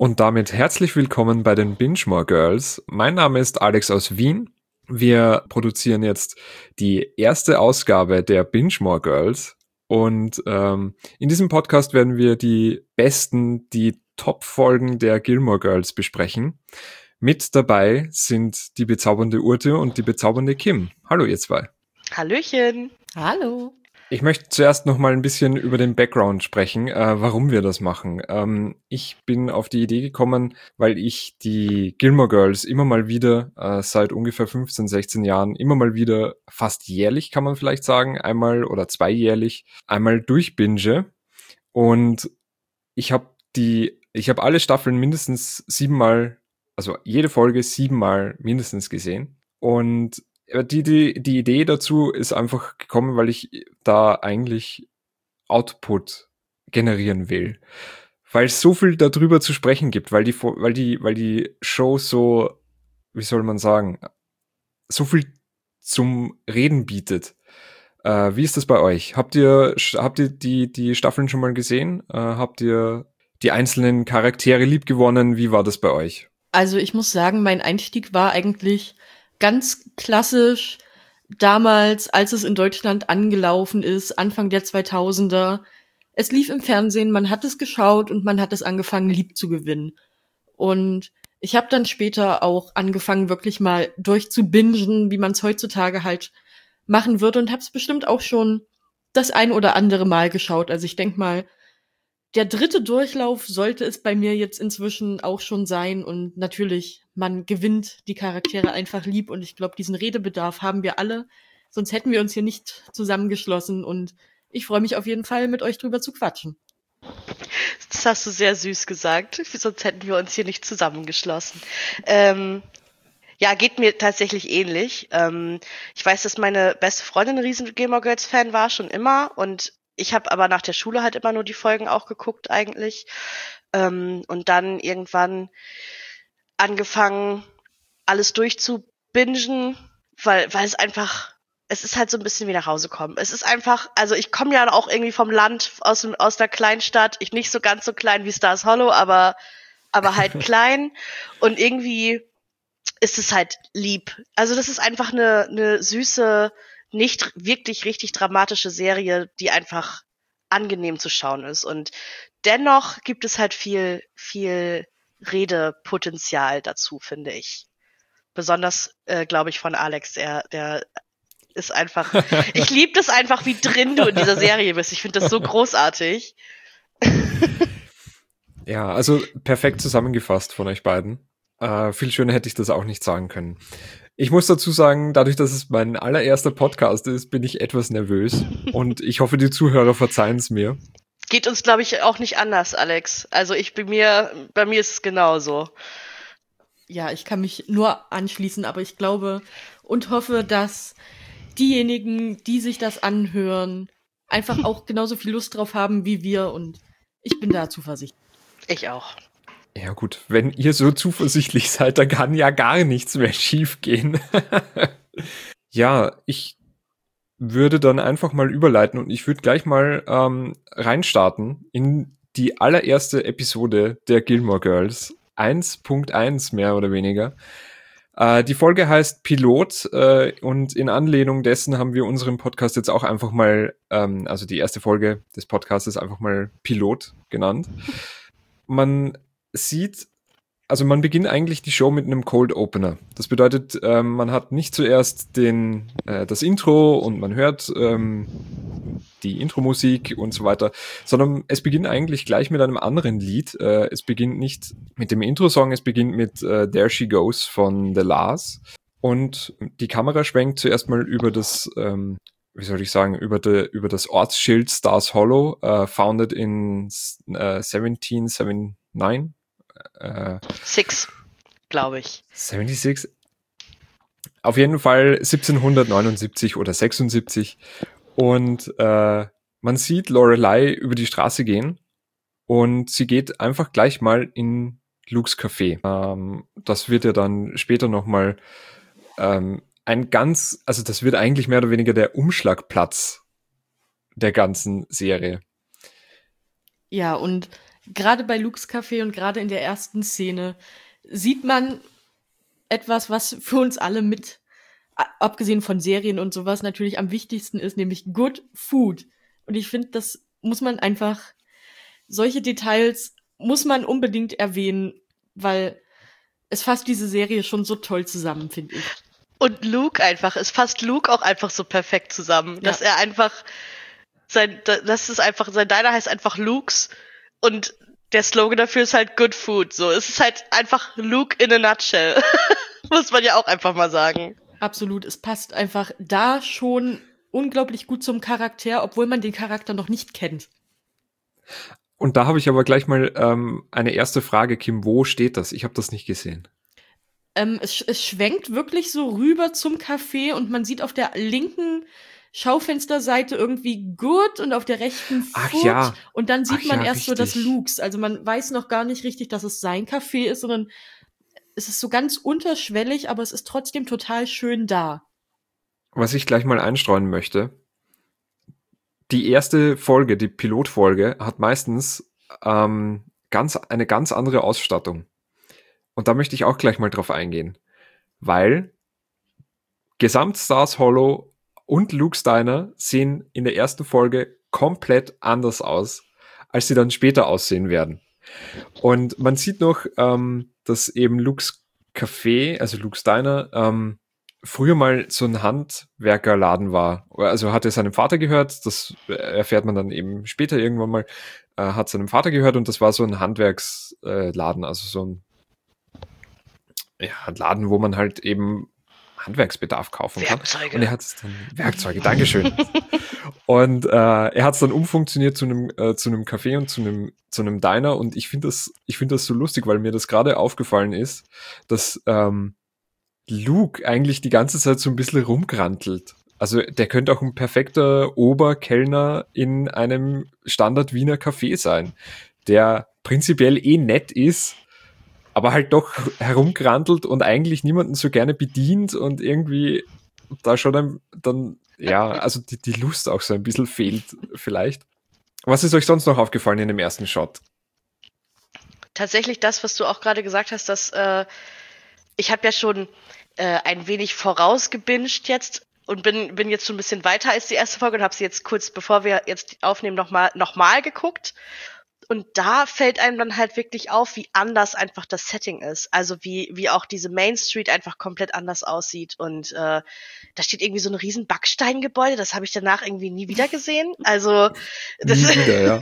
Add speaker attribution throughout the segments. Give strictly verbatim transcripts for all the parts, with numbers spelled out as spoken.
Speaker 1: Und damit herzlich willkommen bei den Binge-More Girls. Mein Name ist Alex aus Wien. Wir produzieren jetzt die erste Ausgabe der Binge-More Girls. Und ähm, in diesem Podcast werden wir die besten, die Top-Folgen der Gilmore Girls besprechen. Mit dabei sind die bezaubernde Urte und die bezaubernde Kim. Hallo ihr zwei.
Speaker 2: Hallöchen.
Speaker 3: Hallo.
Speaker 1: Ich möchte zuerst noch mal ein bisschen über den Background sprechen, äh, warum wir das machen. Ähm, ich bin auf die Idee gekommen, weil ich die Gilmore Girls immer mal wieder, äh, seit ungefähr fünfzehn, sechzehn Jahren, immer mal wieder, fast jährlich kann man vielleicht sagen, einmal oder zweijährlich, einmal durchbinge. Und ich habe die, ich habe alle Staffeln mindestens siebenmal, also jede Folge siebenmal mindestens gesehen. Und die, die, die Idee dazu ist einfach gekommen, weil ich da eigentlich Output generieren will. Weil es so viel darüber zu sprechen gibt, weil die, weil die, weil die Show so, wie soll man sagen, so viel zum Reden bietet. Äh, wie ist das bei euch? Habt ihr, habt ihr die, die Staffeln schon mal gesehen? Äh, habt ihr die einzelnen Charaktere liebgewonnen? Wie war das bei euch?
Speaker 3: Also ich muss sagen, mein Einstieg war eigentlich ganz klassisch damals, als es in Deutschland angelaufen ist, Anfang der zweitausender. Es lief im Fernsehen, man hat es geschaut und man hat es angefangen, lieb zu gewinnen. Und ich habe dann später auch angefangen, wirklich mal durchzubingen, wie man es heutzutage halt machen würde, und habe es bestimmt auch schon das ein oder andere Mal geschaut. Also ich denk mal, der dritte Durchlauf sollte es bei mir jetzt inzwischen auch schon sein. Und natürlich, man gewinnt die Charaktere einfach lieb. Und ich glaube, diesen Redebedarf haben wir alle. Sonst hätten wir uns hier nicht zusammengeschlossen. Und ich freue mich auf jeden Fall, mit euch drüber zu quatschen.
Speaker 2: Das hast du sehr süß gesagt. Sonst hätten wir uns hier nicht zusammengeschlossen. Ähm, ja, geht mir tatsächlich ähnlich. Ähm, ich weiß, dass meine beste Freundin ein riesen Gilmore Girls Fan war, schon immer. Und ich habe aber nach der Schule halt immer nur die Folgen auch geguckt eigentlich. Ähm, und dann irgendwann angefangen, alles durchzubingen, weil, weil es einfach, es ist halt so ein bisschen wie nach Hause kommen. Es ist einfach, also ich komme ja auch irgendwie vom Land, aus, dem, aus der Kleinstadt. Ich nicht so ganz so klein wie Stars Hollow, aber, aber halt klein. Und irgendwie ist es halt lieb. Also das ist einfach eine, eine süße, nicht wirklich richtig dramatische Serie, die einfach angenehm zu schauen ist. Und dennoch gibt es halt viel, viel Redepotenzial dazu, finde ich. Besonders, äh, glaube ich, von Alex. Der, der ist einfach, ich liebe das einfach, wie drin du in dieser Serie bist. Ich finde das so großartig.
Speaker 1: Ja, also perfekt zusammengefasst von euch beiden. Äh, viel schöner hätte ich das auch nicht sagen können. Ich muss dazu sagen, dadurch, dass es mein allererster Podcast ist, bin ich etwas nervös und ich hoffe, die Zuhörer verzeihen es mir.
Speaker 2: Geht uns, glaube ich, auch nicht anders, Alex. Also ich bei mir, bei mir ist es genauso.
Speaker 3: Ja, ich kann mich nur anschließen, aber ich glaube und hoffe, dass diejenigen, die sich das anhören, einfach auch genauso viel Lust drauf haben wie wir, und ich bin da zuversichtlich.
Speaker 2: Ich auch.
Speaker 1: Ja gut, wenn ihr so zuversichtlich seid, dann kann ja gar nichts mehr schief gehen. Ja, ich würde dann einfach mal überleiten und ich würde gleich mal ähm, reinstarten in die allererste Episode der Gilmore Girls. eins Punkt eins mehr oder weniger. Äh, die Folge heißt Pilot äh, und in Anlehnung dessen haben wir unseren Podcast jetzt auch einfach mal, ähm, also die erste Folge des Podcasts einfach mal Pilot genannt. Man sieht, also man beginnt eigentlich die Show mit einem Cold Opener. Das bedeutet, ähm, man hat nicht zuerst den, äh, das Intro und man hört ähm, die Intro-Musik und so weiter, sondern es beginnt eigentlich gleich mit einem anderen Lied. Äh, es beginnt nicht mit dem Intro-Song, es beginnt mit äh, There She Goes von The Lars. Und die Kamera schwenkt zuerst mal über das, ähm, wie soll ich sagen, über, de, über das Ortsschild Stars Hollow, äh, founded in äh, siebzehn neunundneunzig. Äh,
Speaker 2: Six, glaube ich.
Speaker 1: sechsundsiebzig? Auf jeden Fall siebzehnhundertneunundsiebzig oder sechsundsiebzig. Und äh, man sieht Lorelei über die Straße gehen und sie geht einfach gleich mal in Lukes Café. Ähm, das wird ja dann später nochmal ähm, ein ganz, also das wird eigentlich mehr oder weniger der Umschlagplatz der ganzen Serie.
Speaker 3: Ja, und gerade bei Lukes Café und gerade in der ersten Szene sieht man etwas, was für uns alle mit, abgesehen von Serien und sowas, natürlich am wichtigsten ist, nämlich Good Food. Und ich finde, das muss man einfach, solche Details muss man unbedingt erwähnen, weil es fasst diese Serie schon so toll zusammen, finde ich.
Speaker 2: Und Luke einfach, es fasst Luke auch einfach so perfekt zusammen, ja. Dass er einfach, sein, das ist einfach, sein Diner heißt einfach Luke's und der Slogan dafür ist halt Good Food, so. Es ist halt einfach Luke in a nutshell. Muss man ja auch einfach mal sagen.
Speaker 3: Absolut, es passt einfach da schon unglaublich gut zum Charakter, obwohl man den Charakter noch nicht kennt.
Speaker 1: Und da habe ich aber gleich mal ähm, eine erste Frage, Kim, wo steht das? Ich habe das nicht gesehen.
Speaker 3: Ähm, es, es schwenkt wirklich so rüber zum Café und man sieht auf der linken Schaufensterseite irgendwie Good und auf der rechten Food.
Speaker 1: Ach ja.
Speaker 3: Und dann sieht
Speaker 1: Ach
Speaker 3: man
Speaker 1: ja,
Speaker 3: erst
Speaker 1: richtig.
Speaker 3: so das Luke's. Also man weiß noch gar nicht richtig, dass es sein Café ist, sondern es ist so ganz unterschwellig, aber es ist trotzdem total schön da.
Speaker 1: Was ich gleich mal einstreuen möchte, die erste Folge, die Pilotfolge, hat meistens ähm, ganz eine ganz andere Ausstattung. Und da möchte ich auch gleich mal drauf eingehen. Weil Gesamt Stars Hollow und Luke's Diner sehen in der ersten Folge komplett anders aus, als sie dann später aussehen werden. Und man sieht noch, ähm, dass eben Luke's Café, also Luke's Diner, ähm, früher mal so ein Handwerkerladen war. Also hat er seinem Vater gehört, das erfährt man dann eben später irgendwann mal, äh, hat seinem Vater gehört und das war so ein Handwerksladen, äh, also so ein ja, Laden, wo man halt eben Handwerksbedarf kaufen kann.
Speaker 2: Werkzeuge.
Speaker 1: Und er hat es dann, Werkzeuge, Dankeschön. Und äh, er hat es dann umfunktioniert zu einem äh, zu einem Café und zu einem zu einem Diner und ich finde das ich finde das so lustig, weil mir das gerade aufgefallen ist, dass ähm, Luke eigentlich die ganze Zeit so ein bisschen rumgrantelt. Also der könnte auch ein perfekter Oberkellner in einem Standard Wiener Café sein, der prinzipiell eh nett ist, aber halt doch herumgrantelt und eigentlich niemanden so gerne bedient und irgendwie da schon dann, dann ja, also die, die Lust auch so ein bisschen fehlt vielleicht. Was ist euch sonst noch aufgefallen in dem ersten Shot?
Speaker 2: Tatsächlich das, was du auch gerade gesagt hast, dass äh, ich habe ja schon äh, ein wenig vorausgebinged jetzt und bin bin jetzt schon ein bisschen weiter als die erste Folge und habe sie jetzt kurz, bevor wir jetzt aufnehmen, nochmal noch mal geguckt. Und da fällt einem dann halt wirklich auf, wie anders einfach das Setting ist. Also wie wie auch diese Main Street einfach komplett anders aussieht. Und äh, da steht irgendwie so ein riesen Backsteingebäude. Das habe ich danach irgendwie nie wieder gesehen. Also das
Speaker 1: Nie wieder, ja.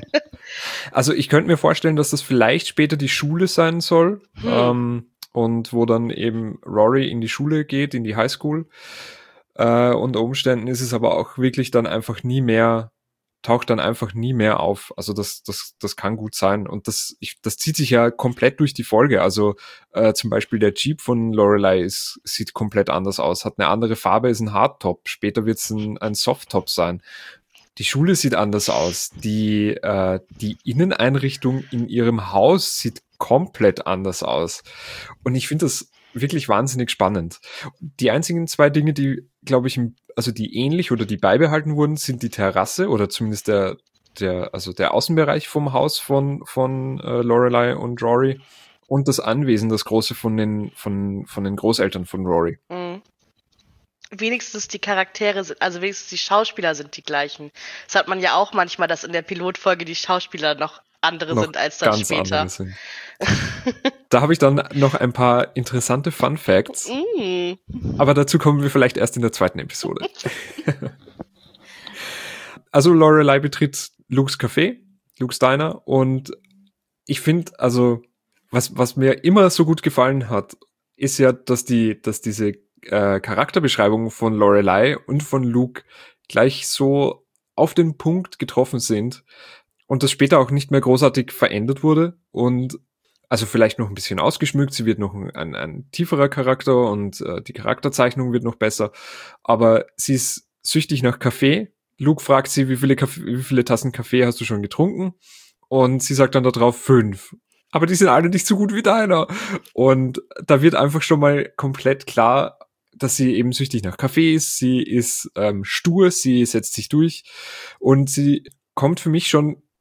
Speaker 1: Also ich könnte mir vorstellen, dass das vielleicht später die Schule sein soll. Hm. Ähm, und wo dann eben Rory in die Schule geht, in die Highschool. Äh, unter Umständen ist es aber auch wirklich dann einfach nie mehr taucht dann einfach nie mehr auf. Also das, das, das kann gut sein. Und das, ich, das zieht sich ja komplett durch die Folge. Also äh, zum Beispiel der Jeep von Lorelei ist, sieht komplett anders aus, hat eine andere Farbe, ist ein Hardtop. Später wird es ein, ein Softtop sein. Die Schule sieht anders aus. Die, äh, die Inneneinrichtung in ihrem Haus sieht komplett anders aus. Und ich finde das wirklich wahnsinnig spannend. Die einzigen zwei Dinge, die, glaube ich, also die ähnlich oder die beibehalten wurden, sind die Terrasse oder zumindest der, der, also der Außenbereich vom Haus von, von äh, Lorelei und Rory und das Anwesen, das große von den, von, von den Großeltern von Rory.
Speaker 2: Mhm. Wenigstens die Charaktere sind, also wenigstens die Schauspieler sind die gleichen. Das hat man ja auch manchmal, dass in der Pilotfolge die Schauspieler noch andere noch sind als dann
Speaker 1: ganz
Speaker 2: später.
Speaker 1: Andere sind. Da habe ich dann noch ein paar interessante Fun Facts.
Speaker 2: Mm.
Speaker 1: Aber dazu kommen wir vielleicht erst in der zweiten Episode. Also Lorelei betritt Luke's Café, Luke's Diner und ich finde, also was was mir immer so gut gefallen hat, ist ja, dass die dass diese äh, Charakterbeschreibungen von Lorelei und von Luke gleich so auf den Punkt getroffen sind und das später auch nicht mehr großartig verändert wurde und also vielleicht noch ein bisschen ausgeschmückt, sie wird noch ein, ein tieferer Charakter und äh, die Charakterzeichnung wird noch besser, aber sie ist süchtig nach Kaffee. Luke fragt sie, wie viele, Kaffee, wie viele Tassen Kaffee hast du schon getrunken? Und sie sagt dann da drauf fünf. Aber die sind alle nicht so gut wie deiner. Und da wird einfach schon mal komplett klar, dass sie eben süchtig nach Kaffee ist. Sie ist ähm, stur, sie setzt sich durch und sie kommt für mich schon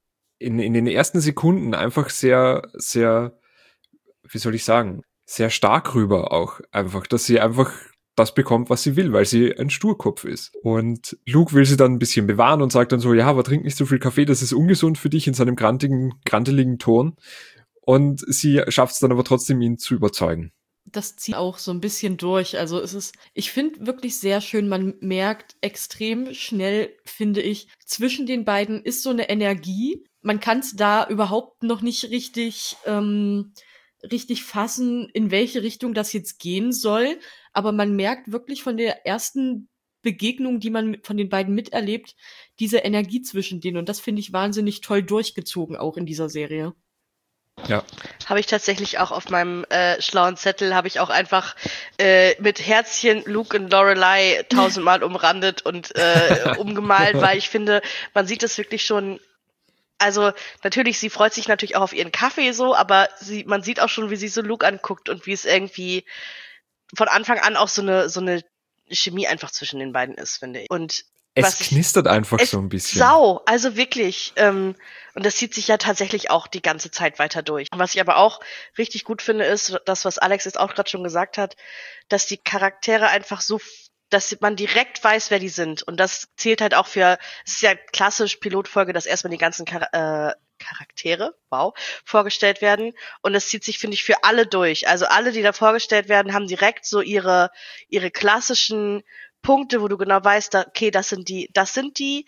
Speaker 1: in, in den ersten Sekunden einfach sehr, sehr, wie soll ich sagen, sehr stark rüber auch einfach, dass sie einfach das bekommt, was sie will, weil sie ein Sturkopf ist. Und Luke will sie dann ein bisschen bewahren und sagt dann so, ja, aber trink nicht so viel Kaffee, das ist ungesund für dich, in seinem grantigen, granteligen Ton. Und sie schafft es dann aber trotzdem, ihn zu überzeugen.
Speaker 3: Das zieht auch so ein bisschen durch. Also es ist, ich finde wirklich sehr schön, man merkt extrem schnell, finde ich, zwischen den beiden ist so eine Energie. Man kann es da überhaupt noch nicht richtig, ähm, richtig fassen, in welche Richtung das jetzt gehen soll. Aber man merkt wirklich von der ersten Begegnung, die man von den beiden miterlebt, diese Energie zwischen denen. Und das finde ich wahnsinnig toll durchgezogen, auch in dieser Serie.
Speaker 1: Ja.
Speaker 2: Habe ich tatsächlich auch auf meinem äh, schlauen Zettel, habe ich auch einfach äh, mit Herzchen Luke und Lorelei tausendmal umrandet und äh, umgemalt, weil ich finde, man sieht es wirklich schon. Also natürlich, sie freut sich natürlich auch auf ihren Kaffee so, aber sie, man sieht auch schon, wie sie so Luke anguckt und wie es irgendwie von Anfang an auch so eine so eine Chemie einfach zwischen den beiden ist, finde ich. Und
Speaker 1: es knistert ich, einfach
Speaker 2: es
Speaker 1: so ein bisschen.
Speaker 2: Sau, also wirklich. Ähm, und das zieht sich ja tatsächlich auch die ganze Zeit weiter durch. Was ich aber auch richtig gut finde, ist das, was Alex jetzt auch gerade schon gesagt hat, dass die Charaktere einfach so, dass man direkt weiß, wer die sind. Und das zählt halt auch für, es ist ja klassisch Pilotfolge, dass erstmal die ganzen Char- äh, Charaktere, wow, vorgestellt werden. Und das zieht sich, finde ich, für alle durch. Also alle, die da vorgestellt werden, haben direkt so ihre, ihre klassischen Punkte, wo du genau weißt, da, okay, das sind die, das sind die.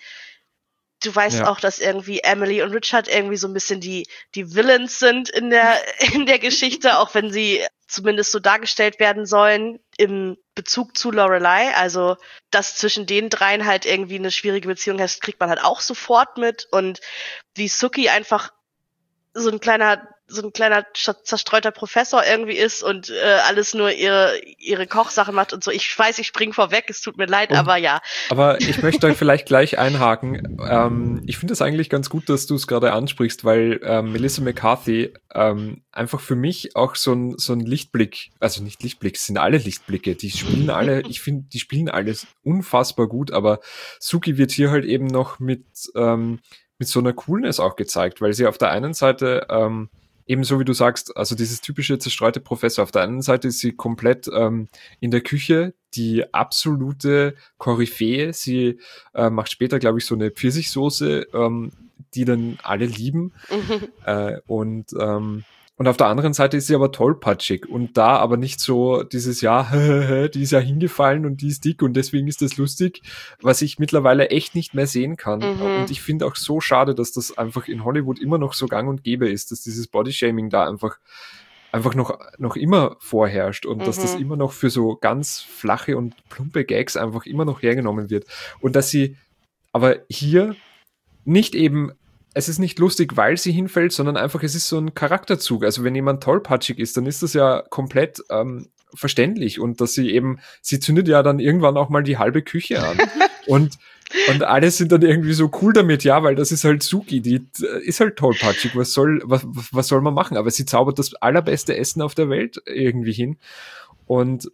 Speaker 2: Du weißt ja auch, dass irgendwie Emily und Richard irgendwie so ein bisschen die, die Villains sind in der, in der Geschichte, auch wenn sie zumindest so dargestellt werden sollen im Bezug zu Lorelei. Also, dass zwischen den dreien halt irgendwie eine schwierige Beziehung herrscht, kriegt man halt auch sofort mit. Und wie Sookie einfach so ein kleiner, so ein kleiner zerstreuter Professor irgendwie ist und äh, alles nur ihre ihre Kochsachen macht und so. Ich weiß, ich spring vorweg, es tut mir leid, und, aber ja.
Speaker 1: Aber ich möchte da vielleicht gleich einhaken. Ähm, ich finde es eigentlich ganz gut, dass du es gerade ansprichst, weil ähm, Melissa McCarthy ähm, einfach für mich auch so ein so ein Lichtblick, also nicht Lichtblick, es sind alle Lichtblicke, die spielen alle, ich finde, die spielen alles unfassbar gut, aber Sookie wird hier halt eben noch mit ähm, mit so einer Coolness auch gezeigt, weil sie auf der einen Seite ähm, ebenso wie du sagst, also dieses typische zerstreute Professor, auf der einen Seite ist sie komplett ähm, in der Küche, die absolute Koryphäe, sie äh, macht später, glaube ich, so eine Pfirsichsoße, ähm, die dann alle lieben mhm. äh, und ähm, und auf der anderen Seite ist sie aber tollpatschig und da aber nicht so dieses, ja, die ist ja hingefallen und die ist dick und deswegen ist das lustig, was ich mittlerweile echt nicht mehr sehen kann. Mhm. Und ich finde auch so schade, dass das einfach in Hollywood immer noch so gang und gäbe ist, dass dieses Bodyshaming da einfach einfach noch noch immer vorherrscht und mhm. dass das immer noch für so ganz flache und plumpe Gags einfach immer noch hergenommen wird. Und dass sie aber hier nicht eben es ist nicht lustig, weil sie hinfällt, sondern einfach, es ist so ein Charakterzug. Also wenn jemand tollpatschig ist, dann ist das ja komplett ähm, verständlich. Und dass sie eben, sie zündet ja dann irgendwann auch mal die halbe Küche an. und und alle sind dann irgendwie so cool damit, ja, weil das ist halt Sookie, die ist halt tollpatschig. Was soll, was, was soll man machen? Aber sie zaubert das allerbeste Essen auf der Welt irgendwie hin. Und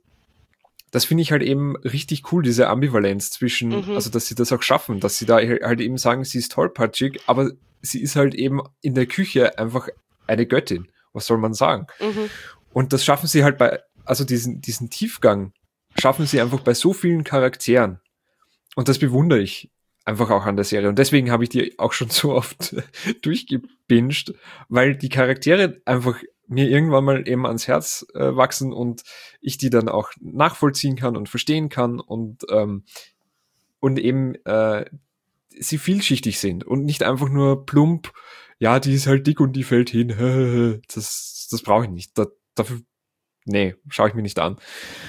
Speaker 1: das finde ich halt eben richtig cool, diese Ambivalenz zwischen, mhm. also dass sie das auch schaffen, dass sie da halt eben sagen, sie ist tollpatschig, aber sie ist halt eben in der Küche einfach eine Göttin. Was soll man sagen? Mhm. Und das schaffen sie halt bei, also diesen, diesen Tiefgang schaffen sie einfach bei so vielen Charakteren. Und das bewundere ich einfach auch an der Serie. Und deswegen habe ich die auch schon so oft durchgebinged, weil die Charaktere einfach mir irgendwann mal eben ans Herz äh, wachsen und ich die dann auch nachvollziehen kann und verstehen kann und ähm, und eben äh, sie vielschichtig sind und nicht einfach nur plump, ja, die ist halt dick und die fällt hin. Das, das brauche ich nicht. Da, dafür, nee, schaue ich mir nicht an.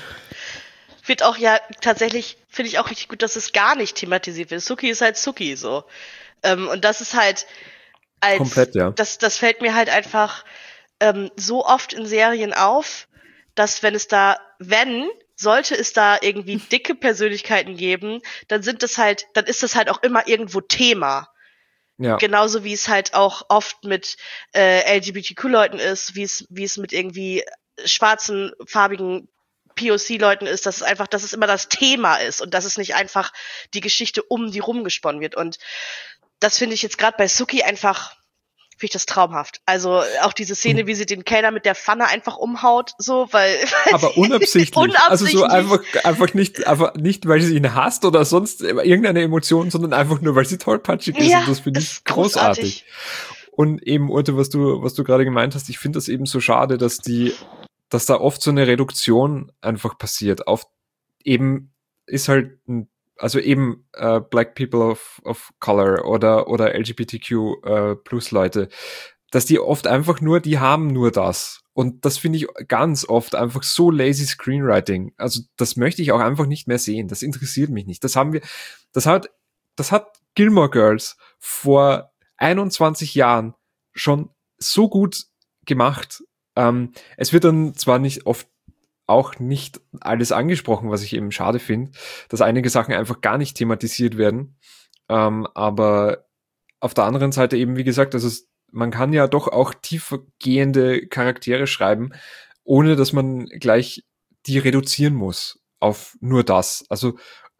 Speaker 2: Wird auch ja tatsächlich, finde ich auch richtig gut, dass es gar nicht thematisiert wird. Sookie ist halt Sookie so. Ähm, und das ist halt als,
Speaker 1: komplett, ja.
Speaker 2: Das, das fällt mir halt einfach ähm, so oft in Serien auf, dass wenn es da, wenn, sollte es da irgendwie dicke Persönlichkeiten geben, dann sind das halt, dann ist das halt auch immer irgendwo Thema. Ja. Genauso wie es halt auch oft mit äh, L G B T Q-Leuten ist, wie es, wie es mit irgendwie schwarzen, farbigen P O C-Leuten ist, dass es einfach, dass es immer das Thema ist und dass es nicht einfach die Geschichte um die rumgesponnen wird. Und das finde ich jetzt gerade bei Sookie einfach finde ich das traumhaft. Also auch diese Szene, wie sie den Kellner mit der Pfanne einfach umhaut, so, weil, weil
Speaker 1: aber unabsichtlich.
Speaker 2: unabsichtlich.
Speaker 1: Also so einfach, einfach nicht, einfach nicht, weil sie ihn hasst oder sonst irgendeine Emotion, sondern einfach nur, weil sie tollpatschig ist.
Speaker 2: Ja,
Speaker 1: Und das finde ich
Speaker 2: ist
Speaker 1: großartig.
Speaker 2: großartig.
Speaker 1: Und eben, Urte, was du, was du gerade gemeint hast, ich finde das eben so schade, dass die, dass da oft so eine Reduktion einfach passiert. Auf eben ist halt, also eben äh, Black People of, of Color oder oder L G B T Q äh, Plus Leute, dass die oft einfach nur, die haben nur das. Und das finde ich ganz oft einfach so lazy Screenwriting. Also das möchte ich auch einfach nicht mehr sehen. Das interessiert mich nicht. Das haben wir, das hat, das hat Gilmore Girls vor einundzwanzig Jahren schon so gut gemacht. Ähm, es wird dann zwar nicht oft auch nicht alles angesprochen, was ich eben schade finde, dass einige Sachen einfach gar nicht thematisiert werden. Ähm, aber auf der anderen Seite eben, wie gesagt, also es, man kann ja doch auch tiefergehende Charaktere schreiben, ohne dass man gleich die reduzieren muss auf nur das. Also,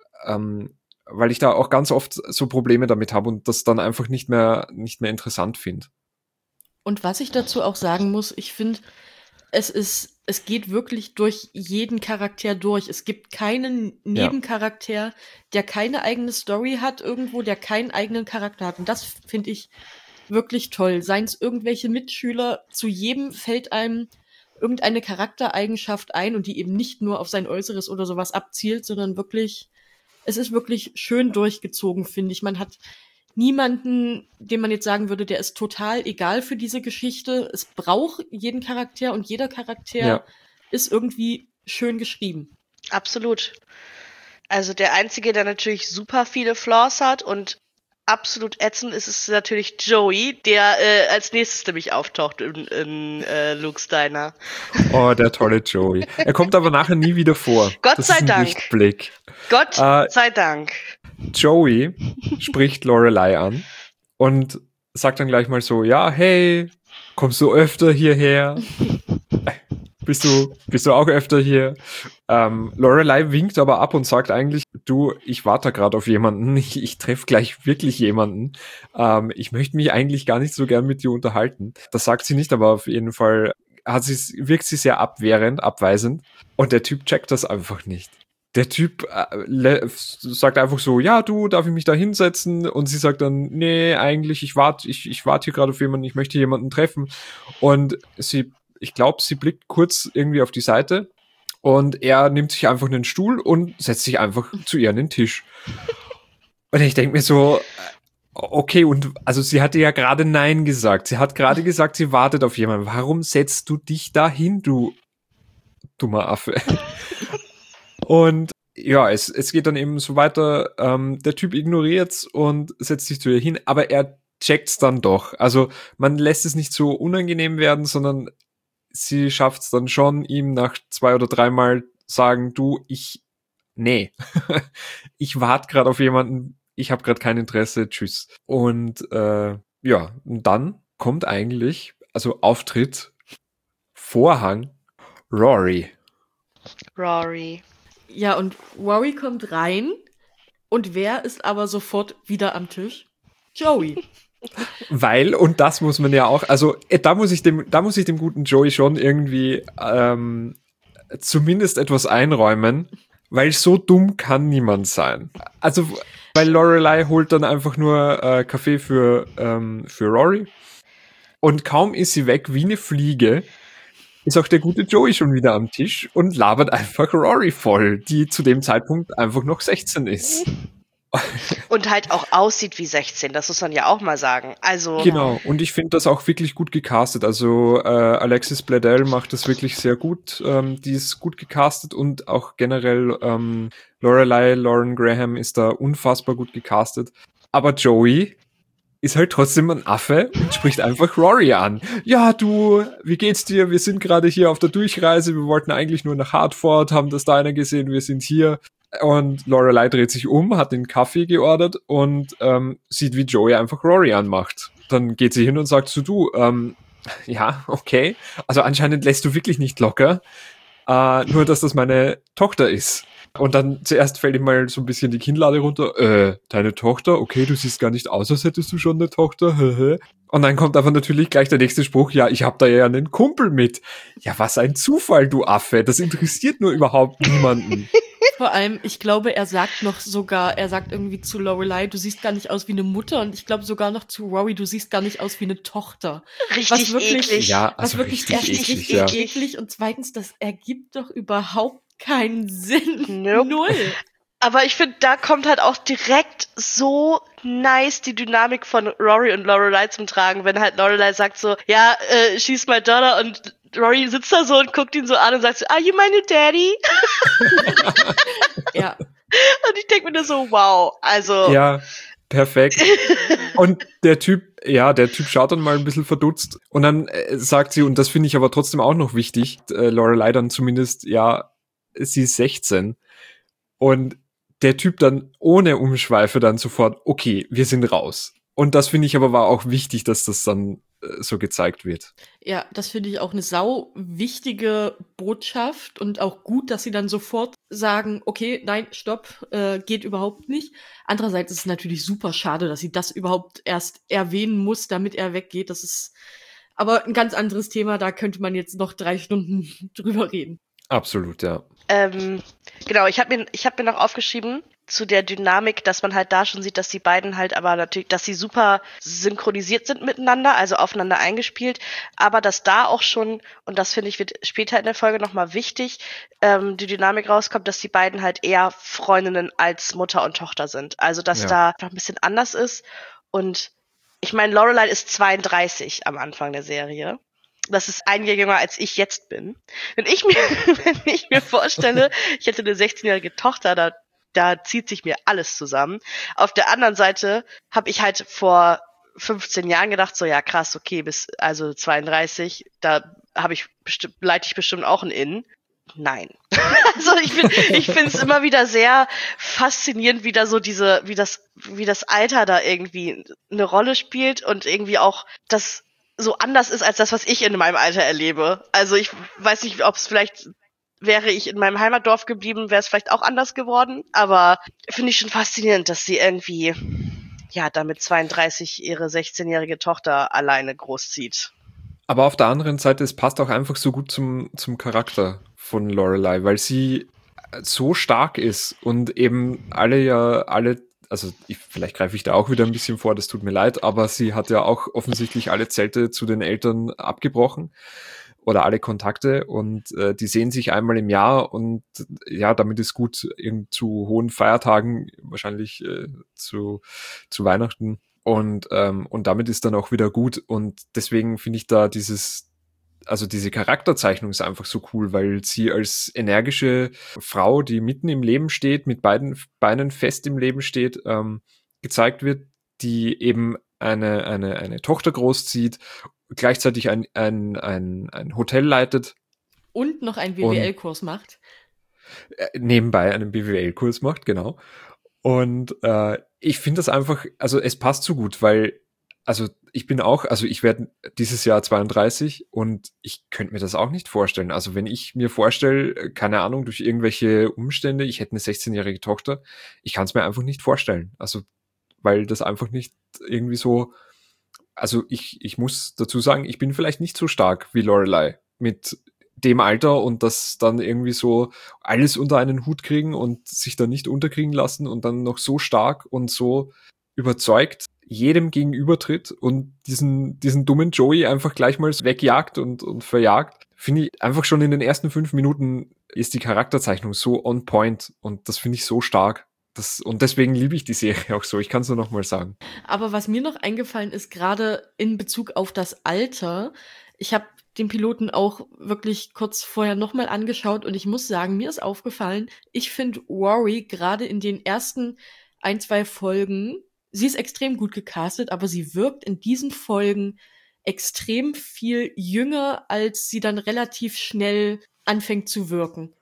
Speaker 1: ähm, weil ich da auch ganz oft so Probleme damit habe und das dann einfach nicht mehr, nicht mehr interessant finde.
Speaker 3: Und was ich dazu auch sagen muss, ich finde, es ist, es geht wirklich durch jeden Charakter durch. Es gibt keinen Nebencharakter, der keine eigene Story hat irgendwo, der keinen eigenen Charakter hat. Und das finde ich wirklich toll. Seien es irgendwelche Mitschüler, zu jedem fällt einem irgendeine Charaktereigenschaft ein und die eben nicht nur auf sein Äußeres oder sowas abzielt, sondern wirklich, es ist wirklich schön durchgezogen, finde ich. Man hat niemanden, dem man jetzt sagen würde, der ist total egal für diese Geschichte. Es braucht jeden Charakter und jeder Charakter
Speaker 1: Ja.
Speaker 3: ist irgendwie schön geschrieben.
Speaker 2: Absolut. Also der Einzige, der natürlich super viele Flaws hat und absolut ätzend ist, ist natürlich Joey, der äh, als nächstes nämlich auftaucht in, in äh, Luke's Diner.
Speaker 1: Oh, der tolle Joey. Er kommt aber nachher nie wieder vor.
Speaker 2: Gott
Speaker 1: das
Speaker 2: sei
Speaker 1: ist ein
Speaker 2: Dank.
Speaker 1: Lichtblick.
Speaker 2: Gott
Speaker 1: Äh,
Speaker 2: sei Dank.
Speaker 1: Joey spricht Lorelei an und sagt dann gleich mal so, ja, hey, kommst du öfter hierher? Bist du, bist du auch öfter hier? Ähm, Lorelei winkt aber ab und sagt eigentlich, du, ich warte gerade auf jemanden, ich, ich treffe gleich wirklich jemanden. Ähm, ich möchte mich eigentlich gar nicht so gern mit dir unterhalten. Das sagt sie nicht, aber auf jeden Fall hat sie, wirkt sie sehr abwehrend, abweisend. Und der Typ checkt das einfach nicht. Der Typ äh, sagt einfach so, ja, du, darf ich mich da hinsetzen? Und sie sagt dann, nee, eigentlich, ich warte, ich, ich warte hier gerade auf jemanden, ich möchte jemanden treffen. Und sie, ich glaube, sie blickt kurz irgendwie auf die Seite und er nimmt sich einfach einen Stuhl und setzt sich einfach zu ihr an den Tisch. Und ich denke mir so, okay, und also sie hatte ja gerade Nein gesagt. Sie hat gerade gesagt, sie wartet auf jemanden. Warum setzt du dich da hin, du dummer Affe? Und ja, es, es geht dann eben so weiter. Ähm, der Typ ignoriert's und setzt sich zu ihr hin, aber er checkt's dann doch. Also man lässt es nicht so unangenehm werden, sondern sie schafft's dann schon, ihm nach zwei oder dreimal sagen, du, ich, nee, ich warte gerade auf jemanden, ich habe gerade kein Interesse, tschüss. Und äh, ja, und dann kommt eigentlich, also Auftritt, Vorhang, Rory.
Speaker 2: Rory.
Speaker 3: Ja, und Rory kommt rein und wer ist aber sofort wieder am Tisch? Joey.
Speaker 1: Weil, und das muss man ja auch, also da muss ich dem, da muss ich dem guten Joey schon irgendwie ähm, zumindest etwas einräumen, weil so dumm kann niemand sein. Also, weil Lorelei holt dann einfach nur äh, Kaffee für, ähm, für Rory und kaum ist sie weg wie eine Fliege, ist auch der gute Joey schon wieder am Tisch und labert einfach Rory voll, die zu dem Zeitpunkt einfach noch sechzehn ist.
Speaker 2: Und halt auch aussieht wie sechzehn, das muss man ja auch mal sagen. Also
Speaker 1: Genau, und ich finde das auch wirklich gut gecastet. Also äh, Alexis Bledel macht das wirklich sehr gut. Ähm, die ist gut gecastet und auch generell ähm, Lorelei, Lauren Graham ist da unfassbar gut gecastet. Aber Joey ist halt trotzdem ein Affe und spricht einfach Rory an. Ja, du, wie geht's dir? Wir sind gerade hier auf der Durchreise. Wir wollten eigentlich nur nach Hartford, haben das Diner gesehen, wir sind hier. Und Lorelei dreht sich um, hat den Kaffee geordert und ähm, sieht, wie Joey einfach Rory anmacht. Dann geht sie hin und sagt zu du, ähm, ja, okay. Also anscheinend lässt du wirklich nicht locker. Äh, nur, dass das meine Tochter ist. Und dann zuerst fällt ihm mal so ein bisschen die Kinnlade runter. Äh, deine Tochter? Okay, du siehst gar nicht aus, als hättest du schon eine Tochter. Und dann kommt aber natürlich gleich der nächste Spruch. Ja, ich hab da ja einen Kumpel mit. Ja, was ein Zufall, du Affe. Das interessiert nur überhaupt niemanden.
Speaker 3: Vor allem, ich glaube, er sagt noch sogar, er sagt irgendwie zu Lorelei, du siehst gar nicht aus wie eine Mutter, und ich glaube sogar noch zu Rory, du siehst gar nicht aus wie eine Tochter.
Speaker 2: Richtig
Speaker 3: was wirklich,
Speaker 2: eklig.
Speaker 1: Ja,
Speaker 3: was
Speaker 1: also
Speaker 3: wirklich
Speaker 1: richtig
Speaker 3: erstens
Speaker 1: eklig,
Speaker 3: richtig
Speaker 1: ja.
Speaker 3: eklig und zweitens, das ergibt doch überhaupt keinen Sinn.
Speaker 2: Nope.
Speaker 3: Null.
Speaker 2: Aber ich finde, da kommt halt auch direkt so nice die Dynamik von Rory und Lorelei zum Tragen, wenn halt Lorelei sagt so, ja, äh, she's my daughter, und Rory sitzt da so und guckt ihn so an und sagt so, are you my new daddy?
Speaker 3: Ja.
Speaker 2: Und ich denke mir nur so, wow, also.
Speaker 1: Ja, perfekt. Und der Typ, ja, der Typ schaut dann mal ein bisschen verdutzt und dann äh, sagt sie, und das finde ich aber trotzdem auch noch wichtig, äh, Lorelei dann zumindest, ja, sie ist sechzehn. Und der Typ dann ohne Umschweife dann sofort, okay, wir sind raus. Und das finde ich aber war auch wichtig, dass das dann äh, so gezeigt wird.
Speaker 3: Ja, das finde ich auch eine sau wichtige Botschaft und auch gut, dass sie dann sofort sagen, okay, nein, stopp, äh, geht überhaupt nicht. Andererseits ist es natürlich super schade, dass sie das überhaupt erst erwähnen muss, damit er weggeht. Das ist aber ein ganz anderes Thema, da könnte man jetzt noch drei Stunden drüber reden.
Speaker 1: Absolut, ja.
Speaker 2: Ähm, genau, ich habe mir, ich hab mir noch aufgeschrieben zu der Dynamik, dass man halt da schon sieht, dass die beiden halt aber natürlich, dass sie super synchronisiert sind miteinander, also aufeinander eingespielt, aber dass da auch schon, und das finde ich wird später in der Folge nochmal wichtig, ähm, die Dynamik rauskommt, dass die beiden halt eher Freundinnen als Mutter und Tochter sind. Also dass
Speaker 1: Ja.
Speaker 2: da noch ein bisschen anders ist. Und ich meine, Lorelei ist zweiunddreißig am Anfang der Serie. Das ist ein Jahr jünger, als ich jetzt bin. Wenn ich mir, wenn ich mir vorstelle, ich hätte eine sechzehnjährige Tochter, da, da zieht sich mir alles zusammen. Auf der anderen Seite habe ich halt vor fünfzehn Jahren gedacht, so ja krass, okay, bis also zweiunddreißig, da habe ich bestimmt, leite ich bestimmt auch ein In. Nein. Also ich finde, ich finde es immer wieder sehr faszinierend, wie da so diese, wie das, wie das Alter da irgendwie eine Rolle spielt und irgendwie auch das so anders ist als das, was ich in meinem Alter erlebe. Also ich weiß nicht, ob es vielleicht, wäre ich in meinem Heimatdorf geblieben, wäre es vielleicht auch anders geworden. Aber finde ich schon faszinierend, dass sie irgendwie, ja, damit zweiunddreißig ihre sechzehnjährige Tochter alleine großzieht.
Speaker 1: Aber auf der anderen Seite, es passt auch einfach so gut zum, zum Charakter von Lorelei, weil sie so stark ist und eben alle ja, alle also ich, vielleicht greife ich da auch wieder ein bisschen vor, das tut mir leid, aber sie hat ja auch offensichtlich alle Zelte zu den Eltern abgebrochen oder alle Kontakte und äh, die sehen sich einmal im Jahr und ja, damit ist gut, irgend zu hohen Feiertagen, wahrscheinlich äh, zu, zu Weihnachten und, ähm, und damit ist dann auch wieder gut und deswegen finde ich da dieses also diese Charakterzeichnung ist einfach so cool, weil sie als energische Frau, die mitten im Leben steht, mit beiden Beinen fest im Leben steht, ähm, gezeigt wird, die eben eine, eine, eine Tochter großzieht, gleichzeitig ein, ein, ein, ein Hotel leitet.
Speaker 3: Und noch einen B W L-Kurs macht.
Speaker 1: Äh, nebenbei einen B W L-Kurs macht, genau. Und äh, ich finde das einfach, also es passt so gut, weil also ich bin auch, also ich werde dieses Jahr zweiunddreißig und ich könnte mir das auch nicht vorstellen. Also wenn ich mir vorstelle, keine Ahnung, durch irgendwelche Umstände, ich hätte eine sechzehnjährige Tochter, ich kann es mir einfach nicht vorstellen. Also weil das einfach nicht irgendwie so, also ich, ich muss dazu sagen, ich bin vielleicht nicht so stark wie Lorelei mit dem Alter und das dann irgendwie so alles unter einen Hut kriegen und sich dann nicht unterkriegen lassen und dann noch so stark und so überzeugt jedem gegenübertritt und diesen, diesen dummen Joey einfach gleich mal wegjagt und, und verjagt, finde ich einfach schon in den ersten fünf Minuten ist die Charakterzeichnung so on point und das finde ich so stark. Das, und deswegen liebe ich die Serie auch so. Ich kann es nur noch mal sagen.
Speaker 3: Aber was mir noch eingefallen ist, gerade in Bezug auf das Alter, ich habe den Piloten auch wirklich kurz vorher nochmal angeschaut und ich muss sagen, mir ist aufgefallen, ich finde Rory gerade in den ersten ein, zwei Folgen, sie ist extrem gut gecastet, aber sie wirkt in diesen Folgen extrem viel jünger, als sie dann relativ schnell anfängt zu wirken.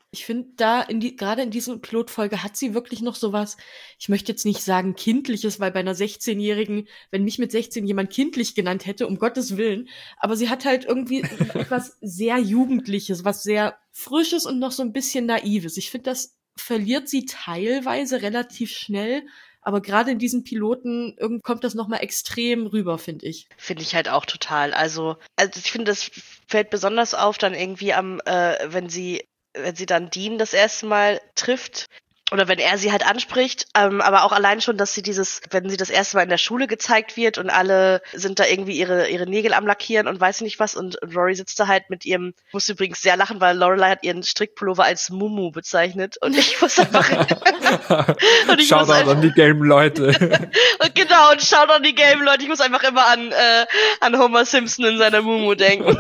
Speaker 3: Ich finde, da in die, gerade in dieser Pilotfolge hat sie wirklich noch sowas, ich möchte jetzt nicht sagen kindliches, weil bei einer sechzehnjährigen, wenn mich mit sechzehn jemand kindlich genannt hätte, um Gottes Willen, aber sie hat halt irgendwie etwas sehr Jugendliches, was sehr Frisches und noch so ein bisschen Naives. Ich finde, das verliert sie teilweise relativ schnell, aber gerade in diesen Piloten irgend kommt das nochmal extrem rüber, finde ich.
Speaker 2: Finde ich halt auch total. Also, also ich finde, das fällt besonders auf dann irgendwie am, äh, wenn sie, wenn sie dann Dean das erste Mal trifft. Oder wenn er sie halt anspricht, ähm, aber auch allein schon, dass sie dieses, wenn sie das erste Mal in der Schule gezeigt wird und alle sind da irgendwie ihre ihre Nägel am Lackieren und weiß nicht was und, und Rory sitzt da halt mit ihrem, ich muss übrigens sehr lachen, weil Lorelei hat ihren Strickpullover als Mumu bezeichnet und ich muss einfach und ich
Speaker 1: Shoutout
Speaker 2: muss einfach,
Speaker 1: an die gelben Leute.
Speaker 2: und genau, und schaut an die gelben Leute, ich muss einfach immer an äh, an Homer Simpson in seiner Mumu denken.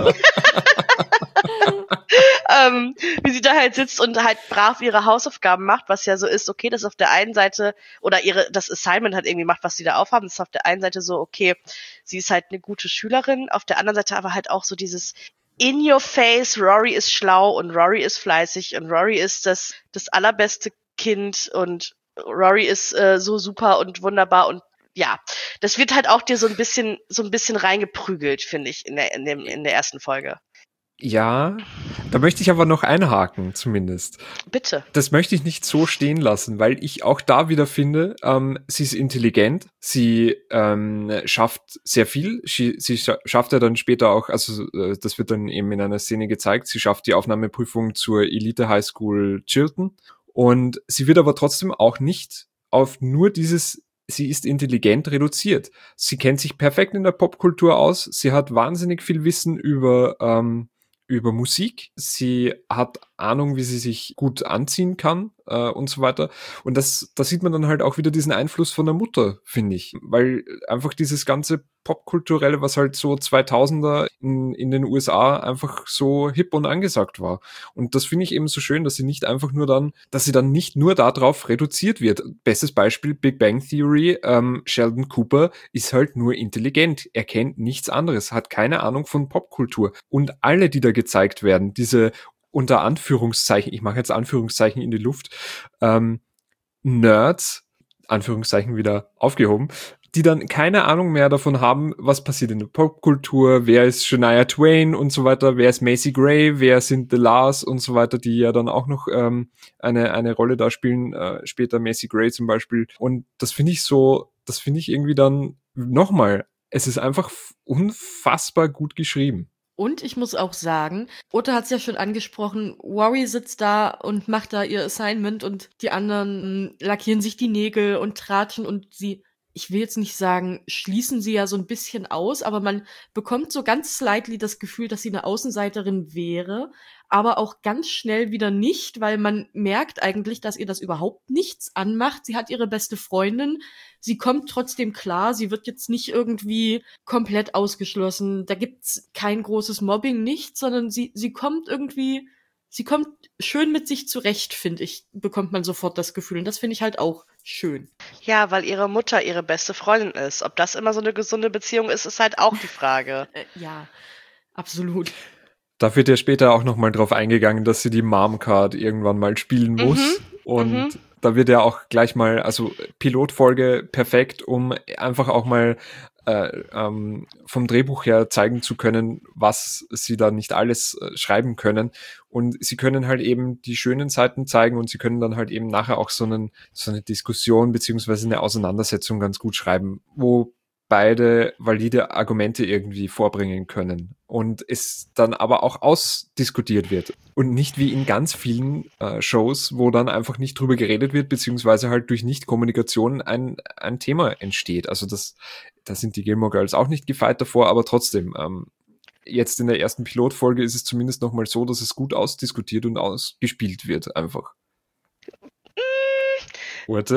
Speaker 2: ähm, wie sie da halt sitzt und halt brav ihre Hausaufgaben macht, was ja so ist, okay, das ist auf der einen Seite, oder ihre das Assignment halt irgendwie macht, was sie da aufhaben, das ist auf der einen Seite so, okay, sie ist halt eine gute Schülerin, auf der anderen Seite aber halt auch so dieses in your face, Rory ist schlau und Rory ist fleißig und Rory ist das das allerbeste Kind und Rory ist äh, so super und wunderbar und ja, das wird halt auch dir so ein bisschen so ein bisschen reingeprügelt, finde ich, in der in dem in der ersten Folge.
Speaker 1: Ja, da möchte ich aber noch einhaken, zumindest.
Speaker 2: Bitte.
Speaker 1: Das möchte ich nicht so stehen lassen, weil ich auch da wieder finde, ähm, sie ist intelligent, sie ähm, schafft sehr viel, sie, sie scha- schafft ja dann später auch, also äh, das wird dann eben in einer Szene gezeigt, sie schafft die Aufnahmeprüfung zur Elite High School Chilton und sie wird aber trotzdem auch nicht auf nur dieses sie ist intelligent reduziert. Sie kennt sich perfekt in der Popkultur aus, sie hat wahnsinnig viel Wissen über ähm, über Musik. Sie hat Ahnung, wie sie sich gut anziehen kann äh, und so weiter. Und das, da sieht man dann halt auch wieder diesen Einfluss von der Mutter, finde ich. Weil einfach dieses ganze Popkulturelle, was halt so zweitausender in, in den U S A einfach so hip und angesagt war. Und das finde ich eben so schön, dass sie nicht einfach nur dann, dass sie dann nicht nur darauf reduziert wird. Bestes Beispiel, Big Bang Theory, ähm, Sheldon Cooper ist halt nur intelligent. Er kennt nichts anderes, hat keine Ahnung von Popkultur. Und alle, die da gezeigt werden, diese unter Anführungszeichen, ich mache jetzt Anführungszeichen in die Luft, ähm, Nerds, Anführungszeichen wieder aufgehoben, die dann keine Ahnung mehr davon haben, was passiert in der Popkultur, wer ist Shania Twain und so weiter, wer ist Macy Gray, wer sind The Lars und so weiter, die ja dann auch noch ähm, eine eine Rolle da spielen, äh, später Macy Gray zum Beispiel. Und das finde ich so, das finde ich irgendwie dann nochmal, es ist einfach unfassbar gut geschrieben.
Speaker 3: Und ich muss auch sagen, Uta hat es ja schon angesprochen, Rory sitzt da und macht da ihr Assignment und die anderen mh, lackieren sich die Nägel und tratschen und sie, ich will jetzt nicht sagen, schließen sie ja so ein bisschen aus, aber man bekommt so ganz slightly das Gefühl, dass sie eine Außenseiterin wäre, aber auch ganz schnell wieder nicht, weil man merkt eigentlich, dass ihr das überhaupt nichts anmacht. Sie hat ihre beste Freundin, sie kommt trotzdem klar, sie wird jetzt nicht irgendwie komplett ausgeschlossen. Da gibt's kein großes Mobbing, nichts, sondern sie, sie kommt irgendwie, sie kommt schön mit sich zurecht, finde ich, bekommt man sofort das Gefühl. Und das finde ich halt auch schön.
Speaker 2: Ja, weil ihre Mutter ihre beste Freundin ist. Ob das immer so eine gesunde Beziehung ist, ist halt auch die Frage.
Speaker 3: Äh, ja, absolut.
Speaker 1: Da wird ja später auch nochmal drauf eingegangen, dass sie die Mom-Card irgendwann mal spielen muss.
Speaker 2: Mhm,
Speaker 1: Und
Speaker 2: mhm.
Speaker 1: da wird ja auch gleich mal, also Pilotfolge perfekt, um einfach auch mal äh, ähm, vom Drehbuch her zeigen zu können, was sie da nicht alles äh, schreiben können. Und sie können halt eben die schönen Seiten zeigen und sie können dann halt eben nachher auch so, einen, so eine Diskussion beziehungsweise eine Auseinandersetzung ganz gut schreiben, wo beide valide Argumente irgendwie vorbringen können und es dann aber auch ausdiskutiert wird und nicht wie in ganz vielen äh, Shows, wo dann einfach nicht drüber geredet wird, beziehungsweise halt durch Nicht-Kommunikation ein, ein Thema entsteht. Also das, da sind die Gilmore Girls auch nicht gefeit davor, aber trotzdem, ähm, jetzt in der ersten Pilotfolge ist es zumindest nochmal so, dass es gut ausdiskutiert und ausgespielt wird einfach. Urte?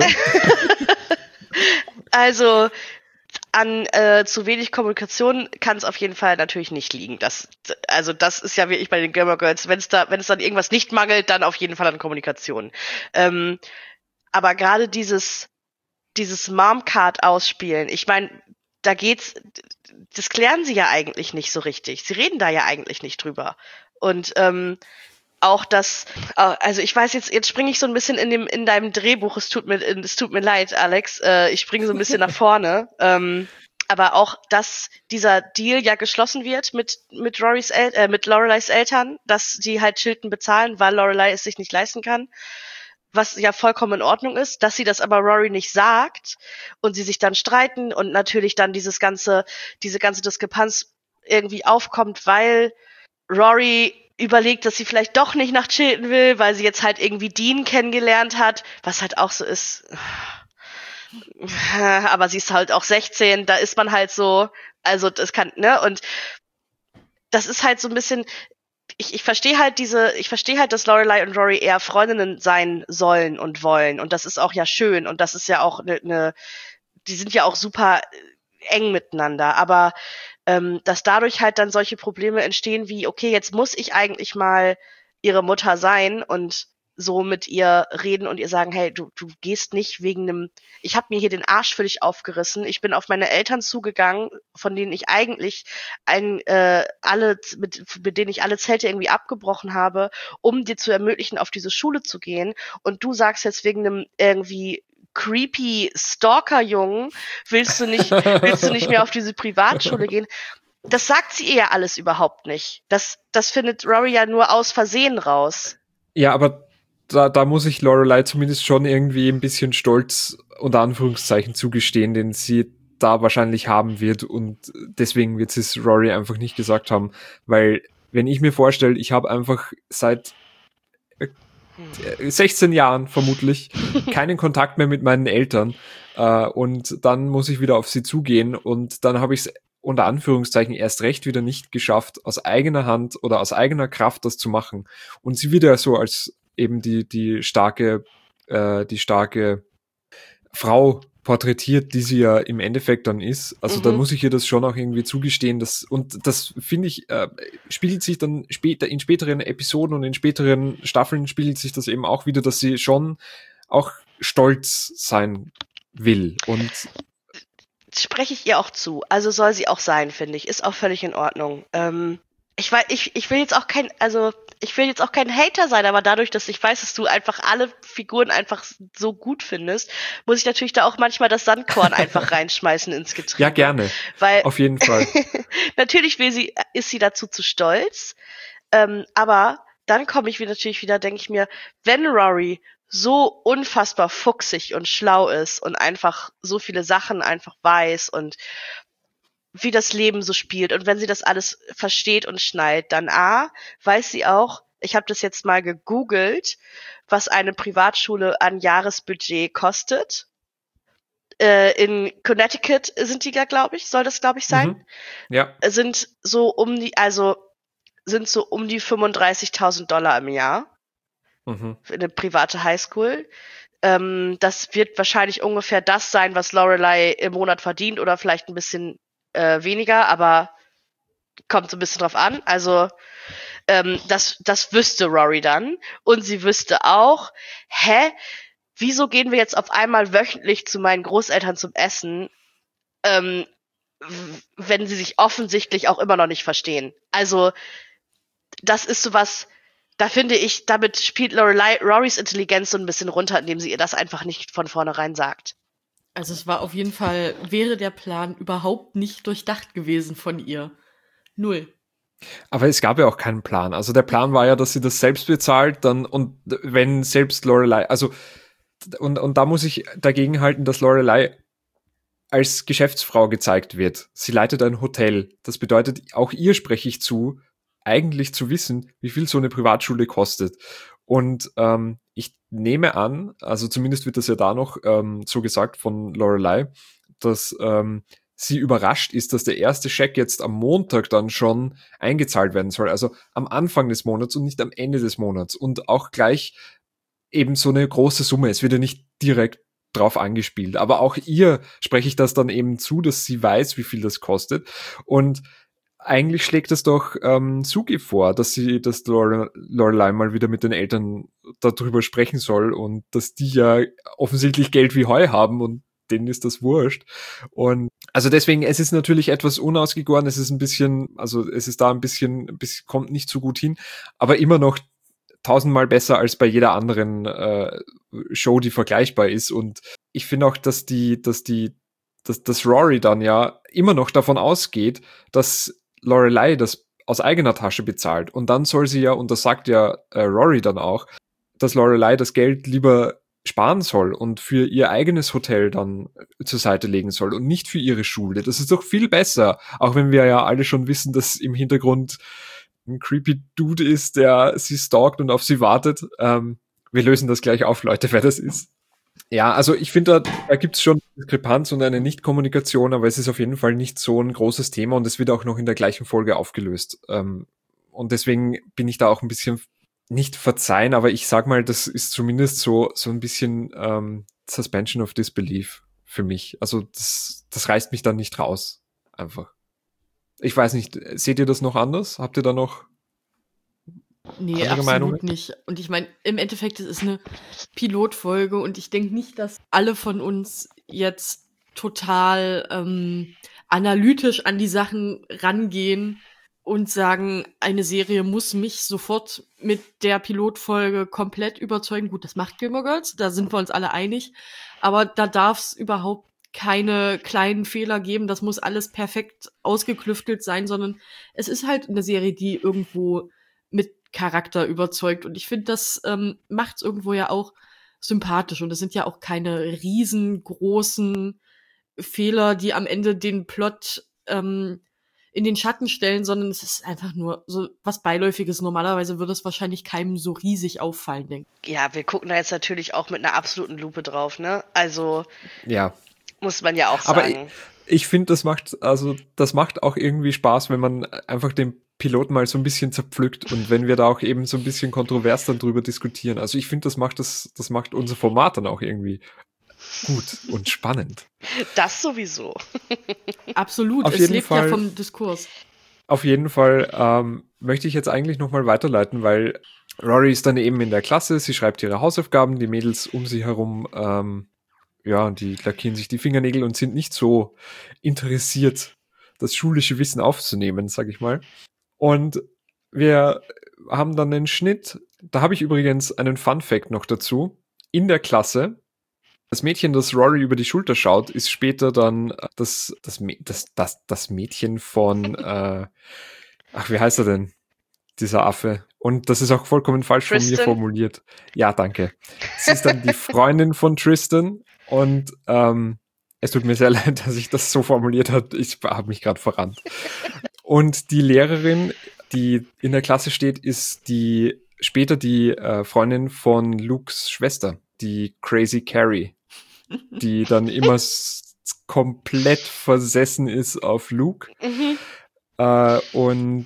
Speaker 2: Also an äh, zu wenig Kommunikation kann es auf jeden Fall natürlich nicht liegen. Das, also das ist ja wirklich bei den Gilmore Girls, wenn es da, wenn es dann irgendwas nicht mangelt, dann auf jeden Fall an Kommunikation. Ähm, aber gerade dieses dieses Mom-Card ausspielen, ich meine, da geht's, das klären sie ja eigentlich nicht so richtig. Sie reden da ja eigentlich nicht drüber. Und ähm, auch das, also ich weiß jetzt, jetzt springe ich so ein bisschen in dem in deinem Drehbuch, es tut mir, es tut mir leid, Alex, äh, ich springe so ein bisschen nach vorne, ähm, aber auch, dass dieser Deal ja geschlossen wird mit mit Rorys El- äh, mit Loreleis Eltern, dass die halt Chilton bezahlen, weil Lorelei es sich nicht leisten kann, was ja vollkommen in Ordnung ist, dass sie das aber Rory nicht sagt und sie sich dann streiten und natürlich dann dieses ganze, diese ganze Diskrepanz irgendwie aufkommt, weil Rory überlegt, dass sie vielleicht doch nicht nach Chilton will, weil sie jetzt halt irgendwie Dean kennengelernt hat, was halt auch so ist. Aber sie ist halt auch sechzehn, da ist man halt so, also das kann, ne, und das ist halt so ein bisschen, ich, ich verstehe halt diese, ich verstehe halt, dass Lorelei und Rory eher Freundinnen sein sollen und wollen, und das ist auch ja schön, und das ist ja auch eine, ne, die sind ja auch super eng miteinander, aber ähm, dass dadurch halt dann solche Probleme entstehen wie, okay, jetzt muss ich eigentlich mal ihre Mutter sein und so mit ihr reden und ihr sagen, hey, du du gehst nicht wegen einem, ich habe mir hier den Arsch für dich aufgerissen, ich bin auf meine Eltern zugegangen, von denen ich eigentlich ein, äh, alle, mit, mit denen ich alle Zelte irgendwie abgebrochen habe, um dir zu ermöglichen, auf diese Schule zu gehen, und du sagst jetzt wegen einem irgendwie creepy Stalker-Jungen, willst du nicht, willst du nicht mehr auf diese Privatschule gehen? Das sagt sie ihr ja alles überhaupt nicht. Das, das findet Rory ja nur aus Versehen raus.
Speaker 1: Ja, aber da, da muss ich Lorelei zumindest schon irgendwie ein bisschen Stolz unter Anführungszeichen zugestehen, den sie da wahrscheinlich haben wird, und deswegen wird sie es Rory einfach nicht gesagt haben, weil wenn ich mir vorstelle, ich habe einfach seit sechzehn Jahren vermutlich keinen Kontakt mehr mit meinen Eltern, äh, und dann muss ich wieder auf sie zugehen, und dann habe ich es unter Anführungszeichen erst recht wieder nicht geschafft, aus eigener Hand oder aus eigener Kraft das zu machen. Und sie wird ja so als eben die die starke äh, die starke Frau porträtiert, die sie ja im Endeffekt dann ist. Also
Speaker 2: Mhm.
Speaker 1: da muss ich ihr das schon auch irgendwie zugestehen, dass, und das finde ich, äh, spiegelt sich dann später in späteren Episoden und in späteren Staffeln spiegelt sich das eben auch wieder, dass sie schon auch stolz sein will. Und
Speaker 2: Spreche ich ihr auch zu. Also soll sie auch sein, finde ich. Ist auch völlig in Ordnung. Ähm, ich weiß, ich, ich will jetzt auch kein, also ich will jetzt auch kein Hater sein, aber dadurch, dass ich weiß, dass du einfach alle Figuren einfach so gut findest, muss ich natürlich da auch manchmal das Sandkorn einfach reinschmeißen ins Getriebe.
Speaker 1: ja, gerne.
Speaker 2: Weil
Speaker 1: Auf jeden Fall.
Speaker 2: natürlich will sie, ist sie dazu zu stolz, ähm, aber dann komme ich wieder natürlich wieder, denke ich mir, wenn Rory so unfassbar fuchsig und schlau ist und einfach so viele Sachen einfach weiß und wie das Leben so spielt, und wenn sie das alles versteht und schnallt, dann A, weiß sie auch, ich habe das jetzt mal gegoogelt, was eine Privatschule an Jahresbudget kostet. Äh, in Connecticut sind die da, glaube ich, soll das, glaube ich, sein.
Speaker 1: Mhm. Ja.
Speaker 2: Sind so um die, also sind so um die fünfunddreißigtausend Dollar im Jahr
Speaker 1: Mhm.
Speaker 2: für eine private Highschool. Ähm, das wird wahrscheinlich ungefähr das sein, was Lorelei im Monat verdient, oder vielleicht ein bisschen äh, weniger, aber kommt so ein bisschen drauf an. Also ähm, das, das wüsste Rory dann. Und sie wüsste auch, hä, wieso gehen wir jetzt auf einmal wöchentlich zu meinen Großeltern zum Essen, ähm, w- wenn sie sich offensichtlich auch immer noch nicht verstehen. Also das ist sowas, da finde ich, damit spielt Lorelei Rorys Intelligenz so ein bisschen runter, indem sie ihr das einfach nicht von vornherein sagt.
Speaker 3: Also es war auf jeden Fall, wäre der Plan überhaupt nicht durchdacht gewesen von ihr. Null.
Speaker 1: Aber es gab ja auch keinen Plan. Also der Plan war ja, dass sie das selbst bezahlt, dann, und wenn selbst Lorelei, also und, und da muss ich dagegen halten, dass Lorelei als Geschäftsfrau gezeigt wird. Sie leitet ein Hotel. Das bedeutet, auch ihr spreche ich zu, eigentlich zu wissen, wie viel so eine Privatschule kostet. Und ähm, ich nehme an, also zumindest wird das ja da noch ähm, so gesagt von Lorelei, dass ähm, sie überrascht ist, dass der erste Scheck jetzt am Montag dann schon eingezahlt werden soll. Also am Anfang des Monats und nicht am Ende des Monats. Und auch gleich eben so eine große Summe. Es wird ja nicht direkt drauf angespielt. Aber auch ihr spreche ich das dann eben zu, dass sie weiß, wie viel das kostet. Und eigentlich schlägt es doch ähm, Sugi vor, dass sie, dass Lore- Lorelei mal wieder mit den Eltern darüber sprechen soll, und dass die ja offensichtlich Geld wie Heu haben und denen ist das wurscht. Und also deswegen, es ist natürlich etwas unausgegoren, es ist ein bisschen, also es ist da ein bisschen, ein bisschen kommt nicht so gut hin, aber immer noch tausendmal besser als bei jeder anderen äh, Show, die vergleichbar ist. Und ich finde auch, dass die, dass die, dass, dass Rory dann ja immer noch davon ausgeht, dass Lorelei das aus eigener Tasche bezahlt. Und dann soll sie ja, und das sagt ja äh, Rory dann auch, dass Lorelei das Geld lieber sparen soll und für ihr eigenes Hotel dann zur Seite legen soll und nicht für ihre Schule. Das ist doch viel besser, auch wenn wir ja alle schon wissen, dass im Hintergrund ein creepy Dude ist, der sie stalkt und auf sie wartet. Ähm, wir lösen das gleich auf, Leute, wer das ist. Ja, also ich finde, da, da gibt es schon Diskrepanz und eine Nicht-Kommunikation, aber es ist auf jeden Fall nicht so ein großes Thema und es wird auch noch in der gleichen Folge aufgelöst. Ähm, und deswegen bin ich da auch ein bisschen nicht verzeihen, aber ich sag mal, das ist zumindest so so ein bisschen ähm, Suspension of Disbelief für mich. Also das, das reißt mich dann nicht raus, einfach. Ich weiß nicht, seht ihr das noch anders? Habt ihr da noch
Speaker 3: Nee,
Speaker 1: andere
Speaker 3: absolut
Speaker 1: Meinungen?
Speaker 3: nicht. Und ich meine, im Endeffekt, es ist eine Pilotfolge und ich denke nicht, dass alle von uns jetzt total ähm, analytisch an die Sachen rangehen und sagen, eine Serie muss mich sofort mit der Pilotfolge komplett überzeugen. Gut, das macht Gilmore Girls, da sind wir uns alle einig. Aber da darf es überhaupt keine kleinen Fehler geben. Das muss alles perfekt ausgeklüftelt sein, sondern es ist halt eine Serie, die irgendwo mit Charakter überzeugt. Und ich finde, das ähm, macht es irgendwo ja auch sympathisch. Und es sind ja auch keine riesengroßen Fehler, die am Ende den Plot ähm, in den Schatten stellen, sondern es ist einfach nur so was Beiläufiges. Normalerweise würde es wahrscheinlich keinem so riesig auffallen, denke ich.
Speaker 2: Ja, wir gucken da jetzt natürlich auch mit einer absoluten Lupe drauf, ne? Also
Speaker 1: Ja.
Speaker 2: muss man ja auch
Speaker 1: Aber
Speaker 2: sagen.
Speaker 1: ich, ich finde, das macht, also das macht auch irgendwie Spaß, wenn man einfach den Piloten mal so ein bisschen zerpflückt und wenn wir da auch eben so ein bisschen kontrovers dann drüber diskutieren. Also ich finde, das macht das, das macht unser Format dann auch irgendwie gut und spannend.
Speaker 2: Das sowieso.
Speaker 3: Absolut,
Speaker 1: Auf
Speaker 3: es
Speaker 1: jeden
Speaker 3: lebt
Speaker 1: Fall-
Speaker 3: ja vom Diskurs.
Speaker 1: Auf jeden Fall ähm, möchte ich jetzt eigentlich nochmal weiterleiten, weil Rory ist dann eben in der Klasse, sie schreibt ihre Hausaufgaben, die Mädels um sie herum, ähm, ja, die lackieren sich die Fingernägel und sind nicht so interessiert, das schulische Wissen aufzunehmen, sag ich mal. Und wir haben dann einen Schnitt, da habe ich übrigens einen Fun-Fact noch dazu, in der Klasse. Das Mädchen, das Rory über die Schulter schaut, ist später dann das, das, Mä- das, das, das Mädchen von, äh, ach, wie heißt er denn? Dieser Affe. Und das ist auch vollkommen falsch von mir
Speaker 2: Tristan?
Speaker 1: formuliert. Ja, danke. Sie ist dann die Freundin von Tristan und ähm, es tut mir sehr leid, dass ich das so formuliert habe. Ich habe mich gerade verrannt. Und die Lehrerin, die in der Klasse steht, ist die später die äh, Freundin von Lukes Schwester, die Crazy Carrie, die dann immer s- komplett versessen ist auf Luke.
Speaker 2: Mhm.
Speaker 1: Äh, und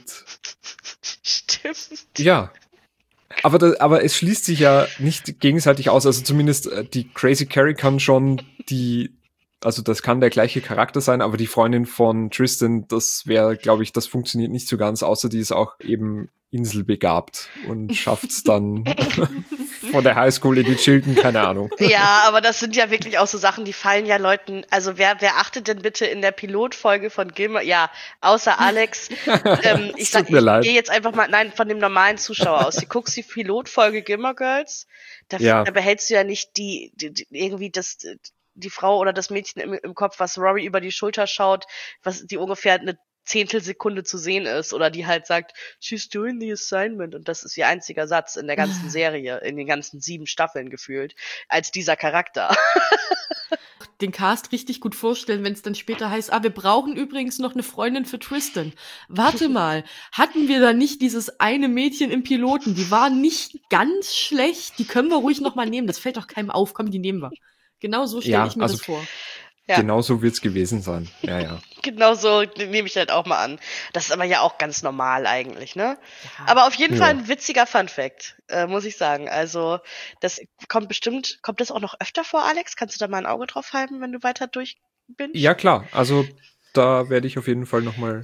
Speaker 2: Stimmt.
Speaker 1: ja, aber, da, aber es schließt sich ja nicht gegenseitig aus. Also zumindest äh, die Crazy Carrie kann schon die, also das kann der gleiche Charakter sein, aber die Freundin von Tristan, das wäre, glaube ich, das funktioniert nicht so ganz, außer die ist auch eben inselbegabt und schafft's dann von der Highschool in die Chilton, keine Ahnung.
Speaker 2: Ja, aber das sind ja wirklich auch so Sachen, die fallen ja Leuten, also wer, wer achtet denn bitte in der Pilotfolge von Gilmore, ja, außer Alex, ähm, ich
Speaker 1: Es
Speaker 2: sag,
Speaker 1: tut mir
Speaker 2: ich
Speaker 1: leid.
Speaker 2: gehe jetzt einfach mal, nein, von dem normalen Zuschauer aus. Du guckst die Pilotfolge Gilmore Girls, da,
Speaker 1: Ja.
Speaker 2: da behältst du ja nicht die, die, die irgendwie das, die Frau oder das Mädchen im, im Kopf, was Rory über die Schulter schaut, was die ungefähr eine Zehntelsekunde zu sehen ist oder die halt sagt, she's doing the assignment und das ist ihr einziger Satz in der ganzen Serie, in den ganzen sieben Staffeln gefühlt, als dieser Charakter.
Speaker 3: Den Cast richtig gut vorstellen, wenn es dann später heißt, ah, wir brauchen übrigens noch eine Freundin für Tristan. Warte mal, hatten wir da nicht dieses eine Mädchen im Piloten? Die war nicht ganz schlecht, die können wir ruhig noch mal nehmen. Das fällt doch keinem auf, komm, die nehmen wir. Genau so stelle
Speaker 1: Ja,
Speaker 3: ich mir
Speaker 1: also-
Speaker 3: das vor.
Speaker 2: Ja.
Speaker 1: Genau so wird's gewesen sein. Ja, ja.
Speaker 2: Genau so nehme ich halt auch mal an. Das ist aber ja auch ganz normal eigentlich, ne?
Speaker 3: Ja.
Speaker 2: Aber auf jeden
Speaker 1: Ja.
Speaker 2: Fall ein witziger Funfact, äh, muss ich sagen. Also, das kommt bestimmt, kommt das auch noch öfter vor, Alex? Kannst du da mal ein Auge drauf halten, wenn du weiter durch bist?
Speaker 1: Ja, klar. Also da werde ich auf jeden Fall nochmal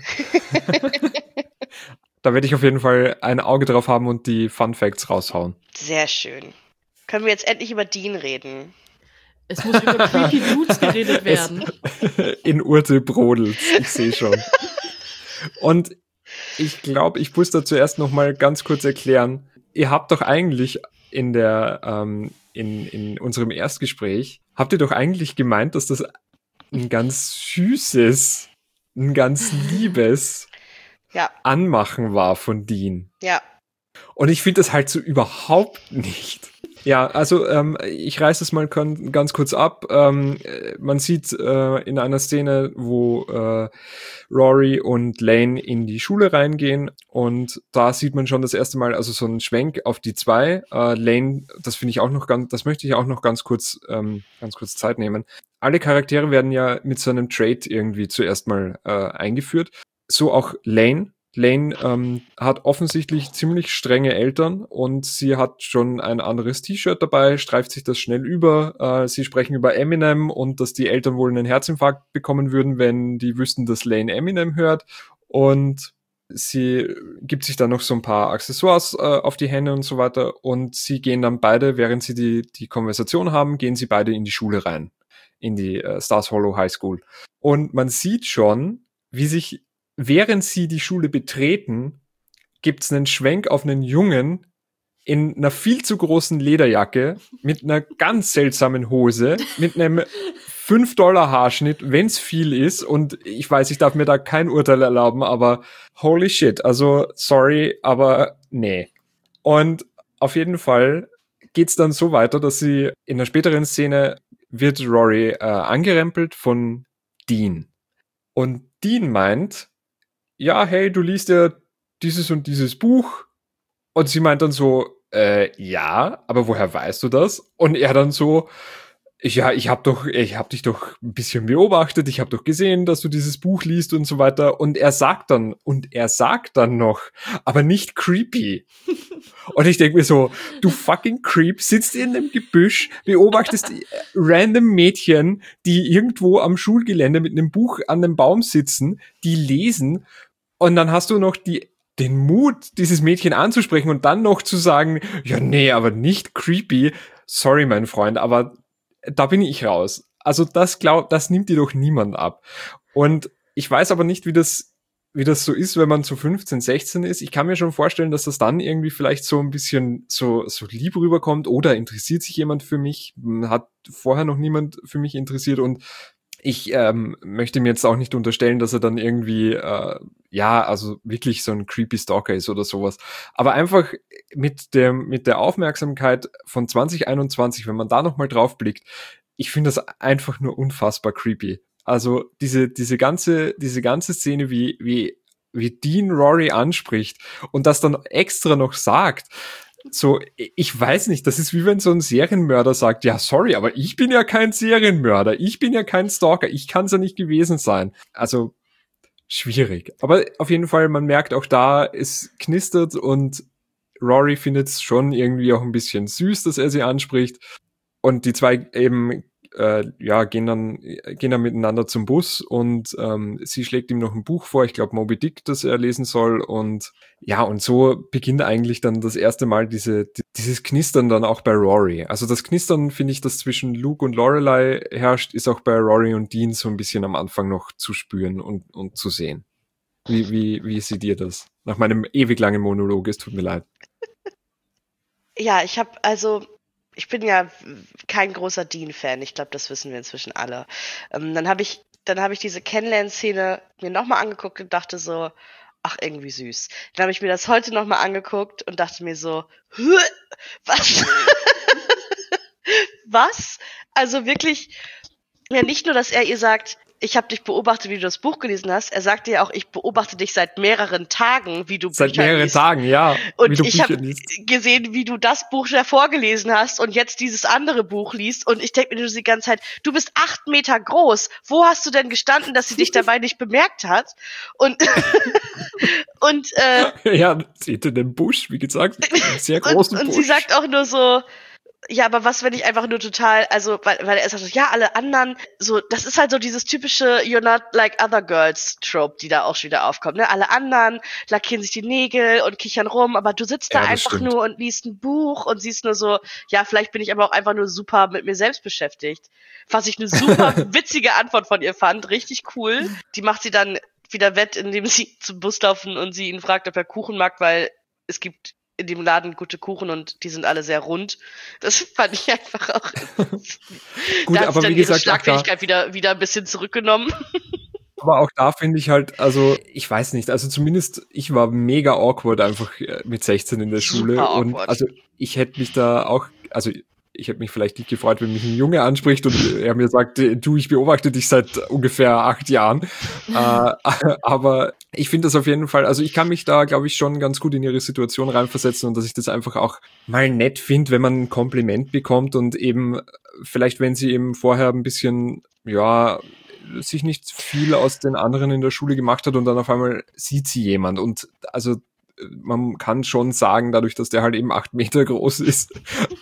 Speaker 1: da werde ich auf jeden Fall ein Auge drauf haben und die Fun Facts raushauen.
Speaker 2: Sehr schön. Können wir jetzt endlich über Dean reden?
Speaker 3: Es muss über Creepy Dudes geredet werden.
Speaker 1: In Urte brodelt, ich sehe schon. Und ich glaube, ich muss da zuerst noch mal ganz kurz erklären, ihr habt doch eigentlich in der, ähm, in, in unserem Erstgespräch, habt ihr doch eigentlich gemeint, dass das ein ganz süßes, ein ganz liebes
Speaker 2: Ja,
Speaker 1: Anmachen war von Dean.
Speaker 2: ja.
Speaker 1: Und ich finde das halt so überhaupt nicht. Ja, also ähm, ich reiße es mal kon- ganz kurz ab. Ähm, äh, man sieht äh, in einer Szene, wo äh, Rory und Lane in die Schule reingehen und da sieht man schon das erste Mal, also so einen Schwenk auf die zwei. Äh, Lane, das finde ich auch noch ganz, das möchte ich auch noch ganz kurz, ähm, ganz kurz Zeit nehmen. Alle Charaktere werden ja mit so einem Trait irgendwie zuerst mal äh, eingeführt. So auch Lane. Lane ähm, hat offensichtlich ziemlich strenge Eltern und sie hat schon ein anderes T-Shirt dabei, streift sich das schnell über. Äh, sie sprechen über Eminem und dass die Eltern wohl einen Herzinfarkt bekommen würden, wenn die wüssten, dass Lane Eminem hört. Und sie gibt sich dann noch so ein paar Accessoires äh, auf die Hände und so weiter. Und sie gehen dann beide, während sie die, die Konversation haben, gehen sie beide in die Schule rein, in die äh, Stars Hollow High School. Und man sieht schon, wie sich während sie die Schule betreten, gibt's einen Schwenk auf einen Jungen in einer viel zu großen Lederjacke mit einer ganz seltsamen Hose, mit einem fünf Dollar Haarschnitt, wenn's viel ist. Und ich weiß, ich darf mir da kein Urteil erlauben, aber holy shit, also sorry, aber nee. Und auf jeden Fall geht's dann so weiter, dass sie in einer späteren Szene wird Rory äh, angerempelt von Dean. Und Dean meint, ja, hey, du liest ja dieses und dieses Buch. Und sie meint dann so, äh, ja, aber woher weißt du das? Und er dann so, ja, ich hab doch, ich hab dich doch ein bisschen beobachtet, ich hab doch gesehen, dass du dieses Buch liest und so weiter. Und er sagt dann, und er sagt dann noch, aber nicht creepy. Und ich denke mir so, du fucking Creep, sitzt in einem Gebüsch, beobachtest random Mädchen, die irgendwo am Schulgelände mit einem Buch an einem Baum sitzen, die lesen. Und dann hast du noch die, den Mut, dieses Mädchen anzusprechen und dann noch zu sagen, ja, nee, aber nicht creepy. Sorry, mein Freund, aber da bin ich raus. Also das glaub, das nimmt dir doch niemand ab. Und ich weiß aber nicht, wie das, wie das so ist, wenn man so fünfzehn, sechzehn ist. Ich kann mir schon vorstellen, dass das dann irgendwie vielleicht so ein bisschen so, so lieb rüberkommt oder interessiert sich jemand für mich, hat vorher noch niemand für mich interessiert und ich ähm, möchte mir jetzt auch nicht unterstellen, dass er dann irgendwie, äh, ja, also wirklich so ein creepy Stalker ist oder sowas. Aber einfach mit der, mit der Aufmerksamkeit von zwanzig einundzwanzig, wenn man da nochmal drauf blickt, ich finde das einfach nur unfassbar creepy. Also diese, diese ganze, diese ganze Szene, wie, wie, wie Dean Rory anspricht und das dann extra noch sagt, so, ich weiß nicht, das ist wie wenn so ein Serienmörder sagt, ja, sorry, aber ich bin ja kein Serienmörder, ich bin ja kein Stalker, ich kann es ja nicht gewesen sein. Also, schwierig. Aber auf jeden Fall, man merkt auch da, es knistert und Rory findet es schon irgendwie auch ein bisschen süß, dass er sie anspricht. Und die zwei eben äh, ja, gehen dann, gehen dann miteinander zum Bus und ähm, sie schlägt ihm noch ein Buch vor, ich glaube Moby Dick, das er lesen soll und ja, und so beginnt eigentlich dann das erste Mal diese, dieses Knistern dann auch bei Rory. Also das Knistern, finde ich, das zwischen Luke und Lorelei herrscht, ist auch bei Rory und Dean so ein bisschen am Anfang noch zu spüren und, und zu sehen. Wie, wie, wie seht ihr das? Nach meinem ewig langen Monolog, es tut mir leid.
Speaker 2: Ja, ich habe also ich bin ja kein großer Dean-Fan. Ich glaube, das wissen wir inzwischen alle. Ähm, dann habe ich, dann habe ich diese Kennenlern-Szene mir nochmal angeguckt und dachte so, ach, irgendwie süß. Dann habe ich mir das heute nochmal angeguckt und dachte mir so, was? Was? Also wirklich, ja, nicht nur, dass er ihr sagt, ich habe dich beobachtet, wie du das Buch gelesen hast. Er sagte ja auch, ich beobachte dich seit mehreren Tagen, wie du
Speaker 1: Seit
Speaker 2: Bücher
Speaker 1: mehreren
Speaker 2: liest.
Speaker 1: Tagen, ja.
Speaker 2: Und ich habe gesehen, wie du das Buch davor gelesen hast und jetzt dieses andere Buch liest. Und ich denke mir die ganze Zeit, du bist acht Meter groß. Wo hast du denn gestanden, dass sie dich dabei nicht bemerkt hat? Und und äh,
Speaker 1: ja, seht ihr den Busch, wie gesagt, einen sehr großen
Speaker 2: und, und
Speaker 1: Busch.
Speaker 2: sie sagt auch nur so, ja, aber was, wenn ich einfach nur total, also, weil, weil er sagt, ja, alle anderen, so, das ist halt so dieses typische You're not like other girls Trope, die da auch schon wieder aufkommt, ne? Alle anderen lackieren sich die Nägel und kichern rum, aber du sitzt da
Speaker 1: Ja, das
Speaker 2: einfach
Speaker 1: stimmt.
Speaker 2: nur und liest ein Buch und siehst nur so, ja, vielleicht bin ich aber auch einfach nur super mit mir selbst beschäftigt. Was ich eine super witzige Antwort von ihr fand, richtig cool. Die macht sie dann wieder wett, indem sie zum Bus laufen und sie ihn fragt, ob er Kuchen mag, weil es gibt in dem Laden gute Kuchen und die sind alle sehr rund. Das fand ich einfach auch.
Speaker 1: Gut,
Speaker 2: da hat
Speaker 1: aber
Speaker 2: sie dann
Speaker 1: wie gesagt,
Speaker 2: ihre
Speaker 1: auch da,
Speaker 2: Schlagfertigkeit wieder, wieder ein bisschen zurückgenommen.
Speaker 1: aber auch da finde ich halt, also ich weiß nicht, also zumindest ich war mega awkward einfach äh, mit sechzehn in der Schule
Speaker 2: Super
Speaker 1: und
Speaker 2: awkward.
Speaker 1: also ich hätte mich da auch, also ich hätte mich vielleicht nicht gefreut, wenn mich ein Junge anspricht und er mir sagt, äh, du, ich beobachte dich seit ungefähr acht Jahren. äh, aber ich finde das auf jeden Fall, also ich kann mich da, glaube ich, schon ganz gut in ihre Situation reinversetzen und dass ich das einfach auch mal nett finde, wenn man ein Kompliment bekommt und eben vielleicht, wenn sie eben vorher ein bisschen, ja, sich nicht viel aus den anderen in der Schule gemacht hat und dann auf einmal sieht sie jemand und also man kann schon sagen, dadurch, dass der halt eben acht Meter groß ist,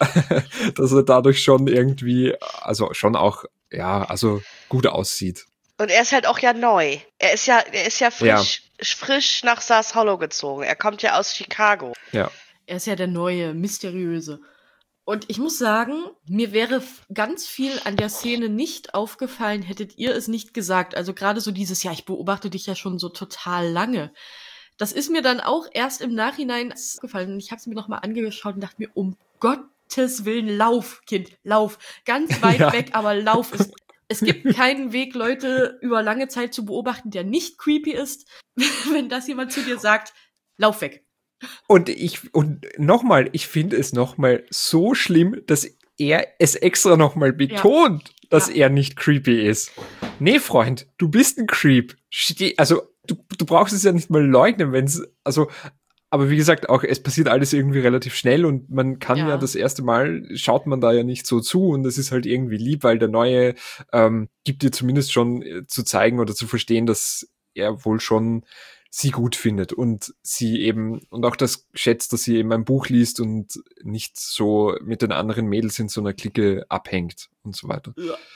Speaker 1: dass er dadurch schon irgendwie, also schon auch, ja, also gut aussieht.
Speaker 2: Und er ist halt auch ja neu. Er ist ja, er ist ja frisch,
Speaker 1: Ja.
Speaker 2: frisch nach Stars Hollow gezogen. Er kommt ja aus Chicago.
Speaker 1: Ja.
Speaker 3: Er ist ja der neue, mysteriöse. Und ich muss sagen, mir wäre f- ganz viel an der Szene nicht aufgefallen, hättet ihr es nicht gesagt. Also gerade so dieses, ja, ich beobachte dich ja schon so total lange. Das ist mir dann auch erst im Nachhinein aufgefallen. Und ich habe es mir nochmal angeschaut und dachte mir, um Gottes Willen, lauf, Kind, lauf. Ganz weit
Speaker 1: Ja.
Speaker 3: weg, aber lauf. Es, es gibt keinen Weg, Leute über lange Zeit zu beobachten, der nicht creepy ist. Wenn das jemand zu dir sagt, lauf weg.
Speaker 1: Und ich, und nochmal, ich finde es nochmal so schlimm, dass er es extra nochmal betont, dass
Speaker 3: Ja.
Speaker 1: er nicht creepy ist. Nee, Freund, du bist ein Creep. Ste also, du, du brauchst es ja nicht mal leugnen, wenn es, also, aber wie gesagt, auch es passiert alles irgendwie relativ schnell und man kann ja.
Speaker 3: Ja.
Speaker 1: das erste Mal, schaut man da ja nicht so zu und es ist halt irgendwie lieb, weil der Neue ähm, gibt dir zumindest schon äh, zu zeigen oder zu verstehen, dass er wohl schon sie gut findet und sie eben, und auch das schätzt, dass sie eben ein Buch liest und nicht so mit den anderen Mädels in so einer Clique abhängt und so weiter.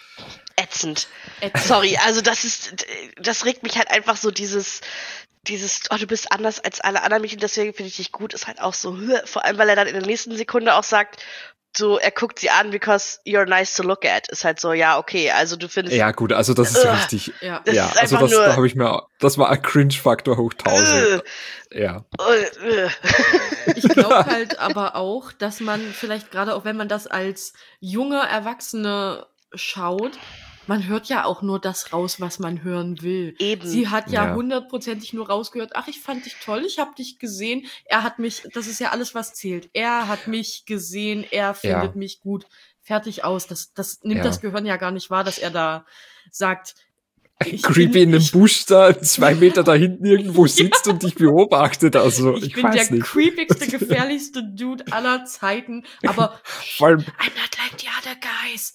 Speaker 2: Ätzend.
Speaker 3: Ätzend.
Speaker 2: Sorry, also das ist, das regt mich halt einfach so dieses, dieses, oh, du bist anders als alle anderen Mädchen, deswegen finde ich dich gut, ist halt auch so, vor allem, weil er dann in der nächsten Sekunde auch sagt, so, er guckt sie an, because you're nice to look at. Ist halt so, ja, okay, also du findest.
Speaker 1: Ja, gut, also das ist
Speaker 2: Ugh,
Speaker 1: richtig.
Speaker 3: Ja,
Speaker 2: das
Speaker 1: ja
Speaker 2: ist
Speaker 1: also
Speaker 2: einfach
Speaker 1: das,
Speaker 2: nur,
Speaker 1: da habe ich mir, das war ein Cringe-Faktor hoch tausend.
Speaker 2: Ugh.
Speaker 1: Ja.
Speaker 2: Ugh.
Speaker 3: Ich glaube halt aber auch, dass man vielleicht gerade auch, wenn man das als junge Erwachsene schaut, man hört ja auch nur das raus, was man hören will.
Speaker 2: Eben.
Speaker 3: Sie hat ja
Speaker 1: Ja.
Speaker 3: hundertprozentig nur rausgehört, ach, ich fand dich toll, ich habe dich gesehen, er hat mich, das ist ja alles, was zählt. Er hat mich gesehen, er findet
Speaker 1: Ja.
Speaker 3: mich gut, fertig aus. Das, das nimmt
Speaker 1: Ja.
Speaker 3: das Gehirn ja gar nicht wahr, dass er da sagt, ich
Speaker 1: Creepy
Speaker 3: bin,
Speaker 1: in einem
Speaker 3: ich,
Speaker 1: Busch da, zwei Meter da hinten irgendwo sitzt und dich beobachtet. Also, ich,
Speaker 3: ich bin
Speaker 1: weiß
Speaker 3: der
Speaker 1: nicht.
Speaker 3: creepigste, gefährlichste Dude aller Zeiten, aber
Speaker 1: Vor allem,
Speaker 3: I'm not like the other guys.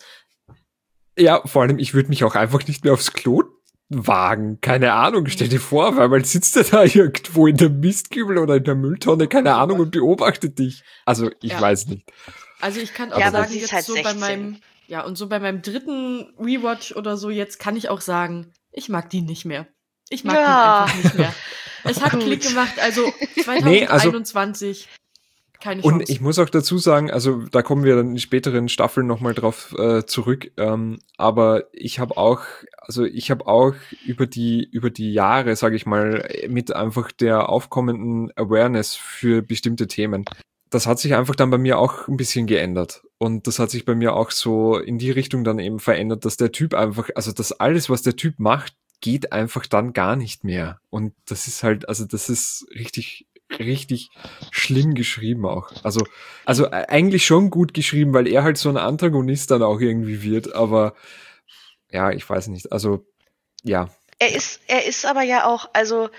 Speaker 1: ja, vor allem, ich würde mich auch einfach nicht mehr aufs Klo wagen. Keine Ahnung, stell dir vor, weil man sitzt ja da irgendwo in der Mistkübel oder in der Mülltonne, keine Ahnung, und beobachtet dich. Also, ich
Speaker 3: Ja.
Speaker 1: weiß nicht.
Speaker 3: Also ich kann auch
Speaker 2: Ja, aber
Speaker 3: sagen,
Speaker 2: sie ist
Speaker 3: jetzt
Speaker 2: halt
Speaker 3: so bei
Speaker 2: sechzehn.
Speaker 3: meinem, ja, und so bei meinem dritten Rewatch oder so, jetzt kann ich auch sagen, ich mag die nicht mehr. Ich mag
Speaker 2: Ja.
Speaker 3: den einfach nicht mehr. Es hat
Speaker 2: Gut.
Speaker 3: Klick gemacht, also
Speaker 1: Nee, also-
Speaker 3: zwanzig einundzwanzig, keine Chance.
Speaker 1: Und ich muss auch dazu sagen, also da kommen wir dann in späteren Staffeln nochmal drauf äh, zurück, ähm, aber ich habe auch, also ich habe auch über die über die Jahre, sage ich mal, mit einfach der aufkommenden Awareness für bestimmte Themen, das hat sich einfach dann bei mir auch ein bisschen geändert. Und das hat sich bei mir auch so in die Richtung dann eben verändert, dass der Typ einfach, also das alles, was der Typ macht, geht einfach dann gar nicht mehr. Und das ist halt, also das ist richtig, richtig schlimm geschrieben auch. Also, also äh, eigentlich schon gut geschrieben, weil er halt so ein Antagonist dann auch irgendwie wird, aber ja, ich weiß nicht. Also, ja.
Speaker 2: Er ist, er ist aber ja auch, also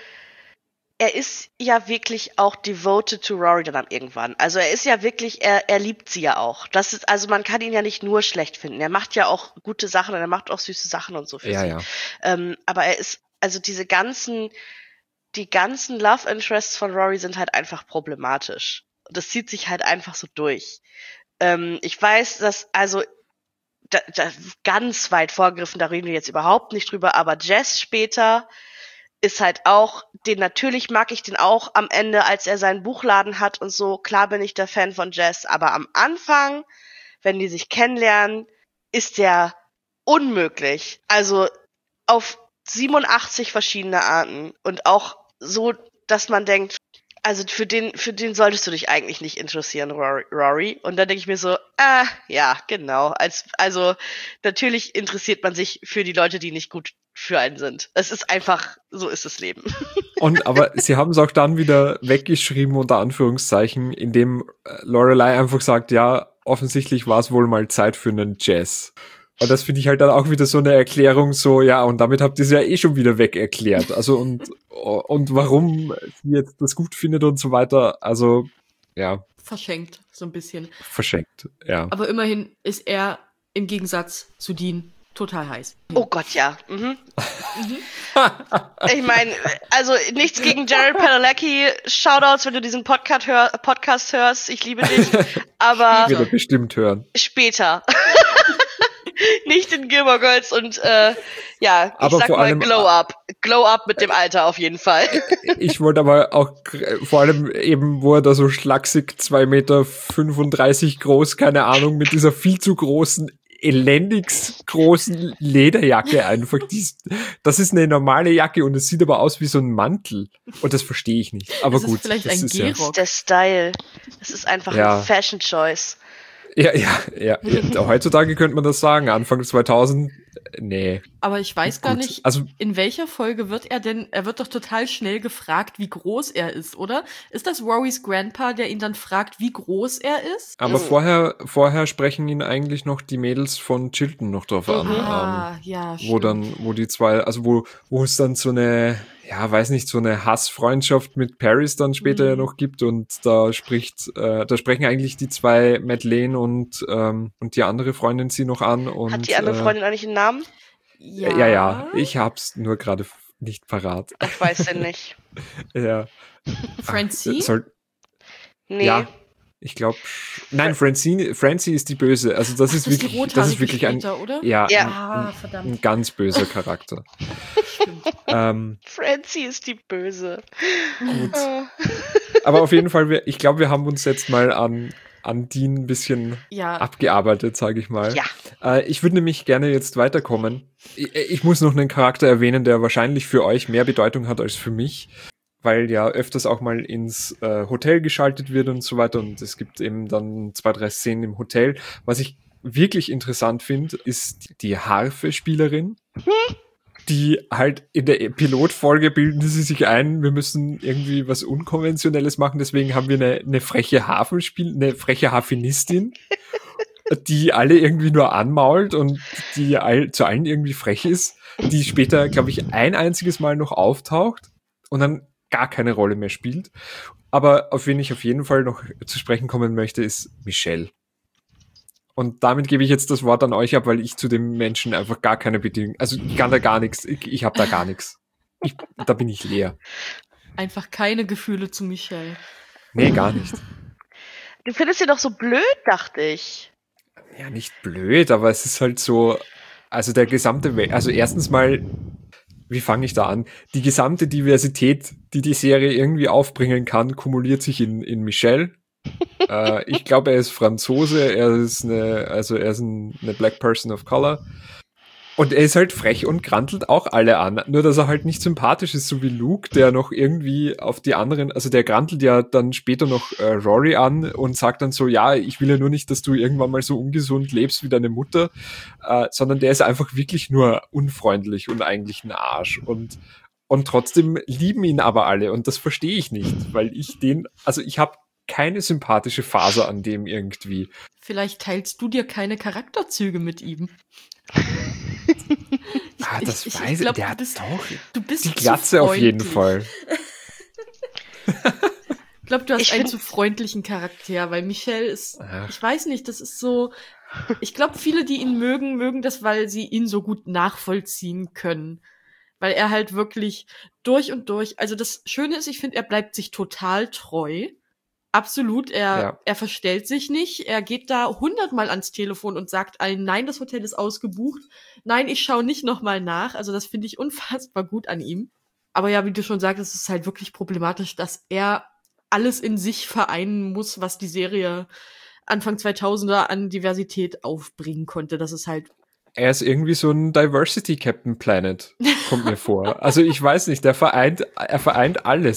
Speaker 2: er ist ja wirklich auch devoted to Rory dann irgendwann. Also er ist ja wirklich, er, er liebt sie ja auch. Das ist, also man kann ihn ja nicht nur schlecht finden. Er macht ja auch gute Sachen und er macht auch süße Sachen und so für
Speaker 1: Ja,
Speaker 2: sie.
Speaker 1: ja.
Speaker 2: Ähm, aber er ist, also diese ganzen, die ganzen Love Interests von Rory sind halt einfach problematisch. Und das zieht sich halt einfach so durch. Ähm, ich weiß, dass, also da, da, ganz weit vorgegriffen, da reden wir jetzt überhaupt nicht drüber, aber Jess später ist halt auch, den natürlich mag ich den auch am Ende, als er seinen Buchladen hat und so, klar bin ich der Fan von Jess, aber am Anfang, wenn die sich kennenlernen, ist der unmöglich. Also auf siebenundachtzig verschiedene Arten und auch so, dass man denkt, also für den, für den solltest du dich eigentlich nicht interessieren, Rory. Rory. Und dann denke ich mir so, ah, ja, genau. Als, also natürlich interessiert man sich für die Leute, die nicht gut für einen sind. Es ist einfach, so ist das Leben.
Speaker 1: Und aber sie haben es auch dann wieder weggeschrieben, unter Anführungszeichen, indem Lorelei einfach sagt, ja, offensichtlich war es wohl mal Zeit für einen Jazz. Und das finde ich halt dann auch wieder so eine Erklärung, so, ja, und damit habt ihr es ja eh schon wieder weg erklärt. Also, und, und warum sie jetzt das gut findet und so weiter, also, ja.
Speaker 3: Verschenkt, so ein bisschen.
Speaker 1: Verschenkt, ja.
Speaker 3: Aber immerhin ist er im Gegensatz zu Dean total heiß.
Speaker 2: Oh Gott, ja. Mhm. Ich meine, also nichts gegen Jared Padalecki. Shoutouts, wenn du diesen Podcast, hör, Podcast hörst. Ich liebe dich. Aber
Speaker 1: wird er bestimmt hören.
Speaker 2: Später. Nicht in Gilmore Girls und äh, ja, ich
Speaker 1: aber
Speaker 2: sag
Speaker 1: vor
Speaker 2: mal
Speaker 1: allem,
Speaker 2: Glow Up. Glow Up mit dem Alter auf jeden Fall.
Speaker 1: Ich wollte aber auch vor allem eben, wo er da so schlaksig zwei Meter fünfunddreißig groß, keine Ahnung, mit dieser viel zu großen, elendigst großen Lederjacke einfach. Die, das ist eine normale Jacke und es sieht aber aus wie so ein Mantel. Und das verstehe ich nicht. Aber
Speaker 3: das
Speaker 1: gut.
Speaker 3: Ist vielleicht
Speaker 1: das
Speaker 3: ein
Speaker 1: ist
Speaker 3: Gehrock.
Speaker 2: Das ist der Style. Das ist einfach
Speaker 1: ja.
Speaker 2: ein Fashion Choice.
Speaker 1: Ja, ja, ja, ja. Heutzutage könnte man das sagen. Anfang zweitausend, nee.
Speaker 3: Aber ich weiß
Speaker 1: Gut.
Speaker 3: gar nicht,
Speaker 1: also,
Speaker 3: in welcher Folge wird er denn, er wird doch total schnell gefragt, wie groß er ist, oder? Ist das Rorys Grandpa, der ihn dann fragt, wie groß er ist?
Speaker 1: aber
Speaker 2: Mhm.
Speaker 1: vorher, vorher sprechen ihn eigentlich noch die Mädels von Chilton noch drauf an.
Speaker 2: Mhm.
Speaker 3: Ah,
Speaker 1: ähm,
Speaker 3: ja,
Speaker 1: wo
Speaker 3: stimmt.
Speaker 1: dann, wo die zwei, also wo, wo es dann so eine, ja, weiß nicht, so eine Hassfreundschaft mit Paris dann später
Speaker 3: Mhm.
Speaker 1: ja noch gibt und da spricht, äh, da sprechen eigentlich die zwei, Madeleine und, ähm, und die andere Freundin sie noch an und,
Speaker 2: Hat die andere Freundin eigentlich einen Namen?
Speaker 3: Ja,
Speaker 1: äh, ja, ja, ich hab's nur gerade nicht parat.
Speaker 2: Ich weiß den nicht.
Speaker 1: Ja.
Speaker 3: Francine?
Speaker 1: Ach, soll,
Speaker 2: Nee.
Speaker 1: Ja, ich glaube, nein, Francine, Francie ist die Böse. Also das
Speaker 3: Ach,
Speaker 1: ist
Speaker 3: das ist die
Speaker 1: wirklich, das ist
Speaker 3: rothaarige
Speaker 1: wirklich ein,
Speaker 3: später, oder?
Speaker 1: ja,
Speaker 2: Ja.
Speaker 3: Ah,
Speaker 1: ein,
Speaker 3: verdammt.
Speaker 1: ein ganz böser Charakter.
Speaker 3: Stimmt.
Speaker 1: ähm,
Speaker 2: Francie ist die Böse.
Speaker 1: gut.
Speaker 2: Ah.
Speaker 1: Aber auf jeden Fall, wir, ich glaube, wir haben uns jetzt mal an, an Dean ein bisschen
Speaker 3: Ja,
Speaker 1: abgearbeitet, sage ich mal.
Speaker 2: Ja.
Speaker 1: Äh, ich würde nämlich gerne jetzt weiterkommen. Ich, ich muss noch einen Charakter erwähnen, der wahrscheinlich für euch mehr Bedeutung hat als für mich, weil ja öfters auch mal ins äh, Hotel geschaltet wird und so weiter und es gibt eben dann zwei, drei Szenen im Hotel. Was ich wirklich interessant finde, ist die Harfe-Spielerin, die halt in der Pilotfolge bilden sie sich ein, wir müssen irgendwie was Unkonventionelles machen, deswegen haben wir eine, eine freche Harfenspiel, eine freche Harfenistin, die alle irgendwie nur anmault und die all, zu allen irgendwie frech ist, die später, glaube ich, ein einziges Mal noch auftaucht und dann gar keine Rolle mehr spielt. Aber auf wen ich auf jeden Fall noch zu sprechen kommen möchte, ist Michelle. Und damit gebe ich jetzt das Wort an euch ab, weil ich zu dem Menschen einfach gar keine Bedingung, also ich kann da gar nichts, ich, ich habe da gar nichts. Ich, da bin ich leer.
Speaker 3: einfach keine Gefühle zu Michelle.
Speaker 1: Nee, gar nicht.
Speaker 2: Du findest sie doch so blöd, dachte ich.
Speaker 1: Ja, nicht blöd, aber es ist halt so, also der gesamte, We- also erstens mal, wie fange ich da an? Die gesamte Diversität, die die Serie irgendwie aufbringen kann, kumuliert sich in, in Michelle. äh, ich glaube, er ist Franzose, er ist eine, also er ist ein, eine Black Person of Color. Und er ist halt frech und grantelt auch alle an. Nur, dass er halt nicht sympathisch ist, so wie Luke, der noch irgendwie auf die anderen, also der grantelt ja dann später noch äh, Rory an und sagt dann so, ja, ich will ja nur nicht, dass du irgendwann mal so ungesund lebst wie deine Mutter, äh, sondern der ist einfach wirklich nur unfreundlich und eigentlich ein Arsch. Und, und trotzdem lieben ihn aber alle und das verstehe ich nicht, weil ich den, also ich habe keine sympathische Phase an dem irgendwie.
Speaker 3: Vielleicht teilst du dir keine Charakterzüge mit ihm.
Speaker 1: Ah, das
Speaker 3: ich- ich
Speaker 1: weiß ich,
Speaker 3: glaub,
Speaker 1: der
Speaker 3: du
Speaker 1: hat
Speaker 3: bist-
Speaker 1: doch
Speaker 3: Du bist
Speaker 1: die
Speaker 3: zu
Speaker 1: Glatze auf jeden
Speaker 3: freundlich.
Speaker 1: Fall.
Speaker 3: Ich glaube, du hast
Speaker 2: Ich
Speaker 3: einen
Speaker 2: find-
Speaker 3: zu freundlichen Charakter, weil Michelle ist,
Speaker 1: Ach.
Speaker 3: ich weiß nicht, das ist so, ich glaube, viele, die ihn mögen, mögen das, weil sie ihn so gut nachvollziehen können. Weil er halt wirklich durch und durch, also das Schöne ist, ich finde, er bleibt sich total treu. Absolut, er,
Speaker 1: Ja.
Speaker 3: er verstellt sich nicht. Er geht da hundertmal ans Telefon und sagt allen, nein, das Hotel ist ausgebucht. Nein, ich schaue nicht nochmal nach. Also das finde ich unfassbar gut an ihm. Aber ja, wie du schon sagst, es ist halt wirklich problematisch, dass er alles in sich vereinen muss, was die Serie Anfang zweitausender an Diversität aufbringen konnte. Das ist halt,
Speaker 1: Er ist irgendwie so ein Diversity Captain Planet, kommt mir vor. Also ich weiß nicht, der vereint, er vereint alles.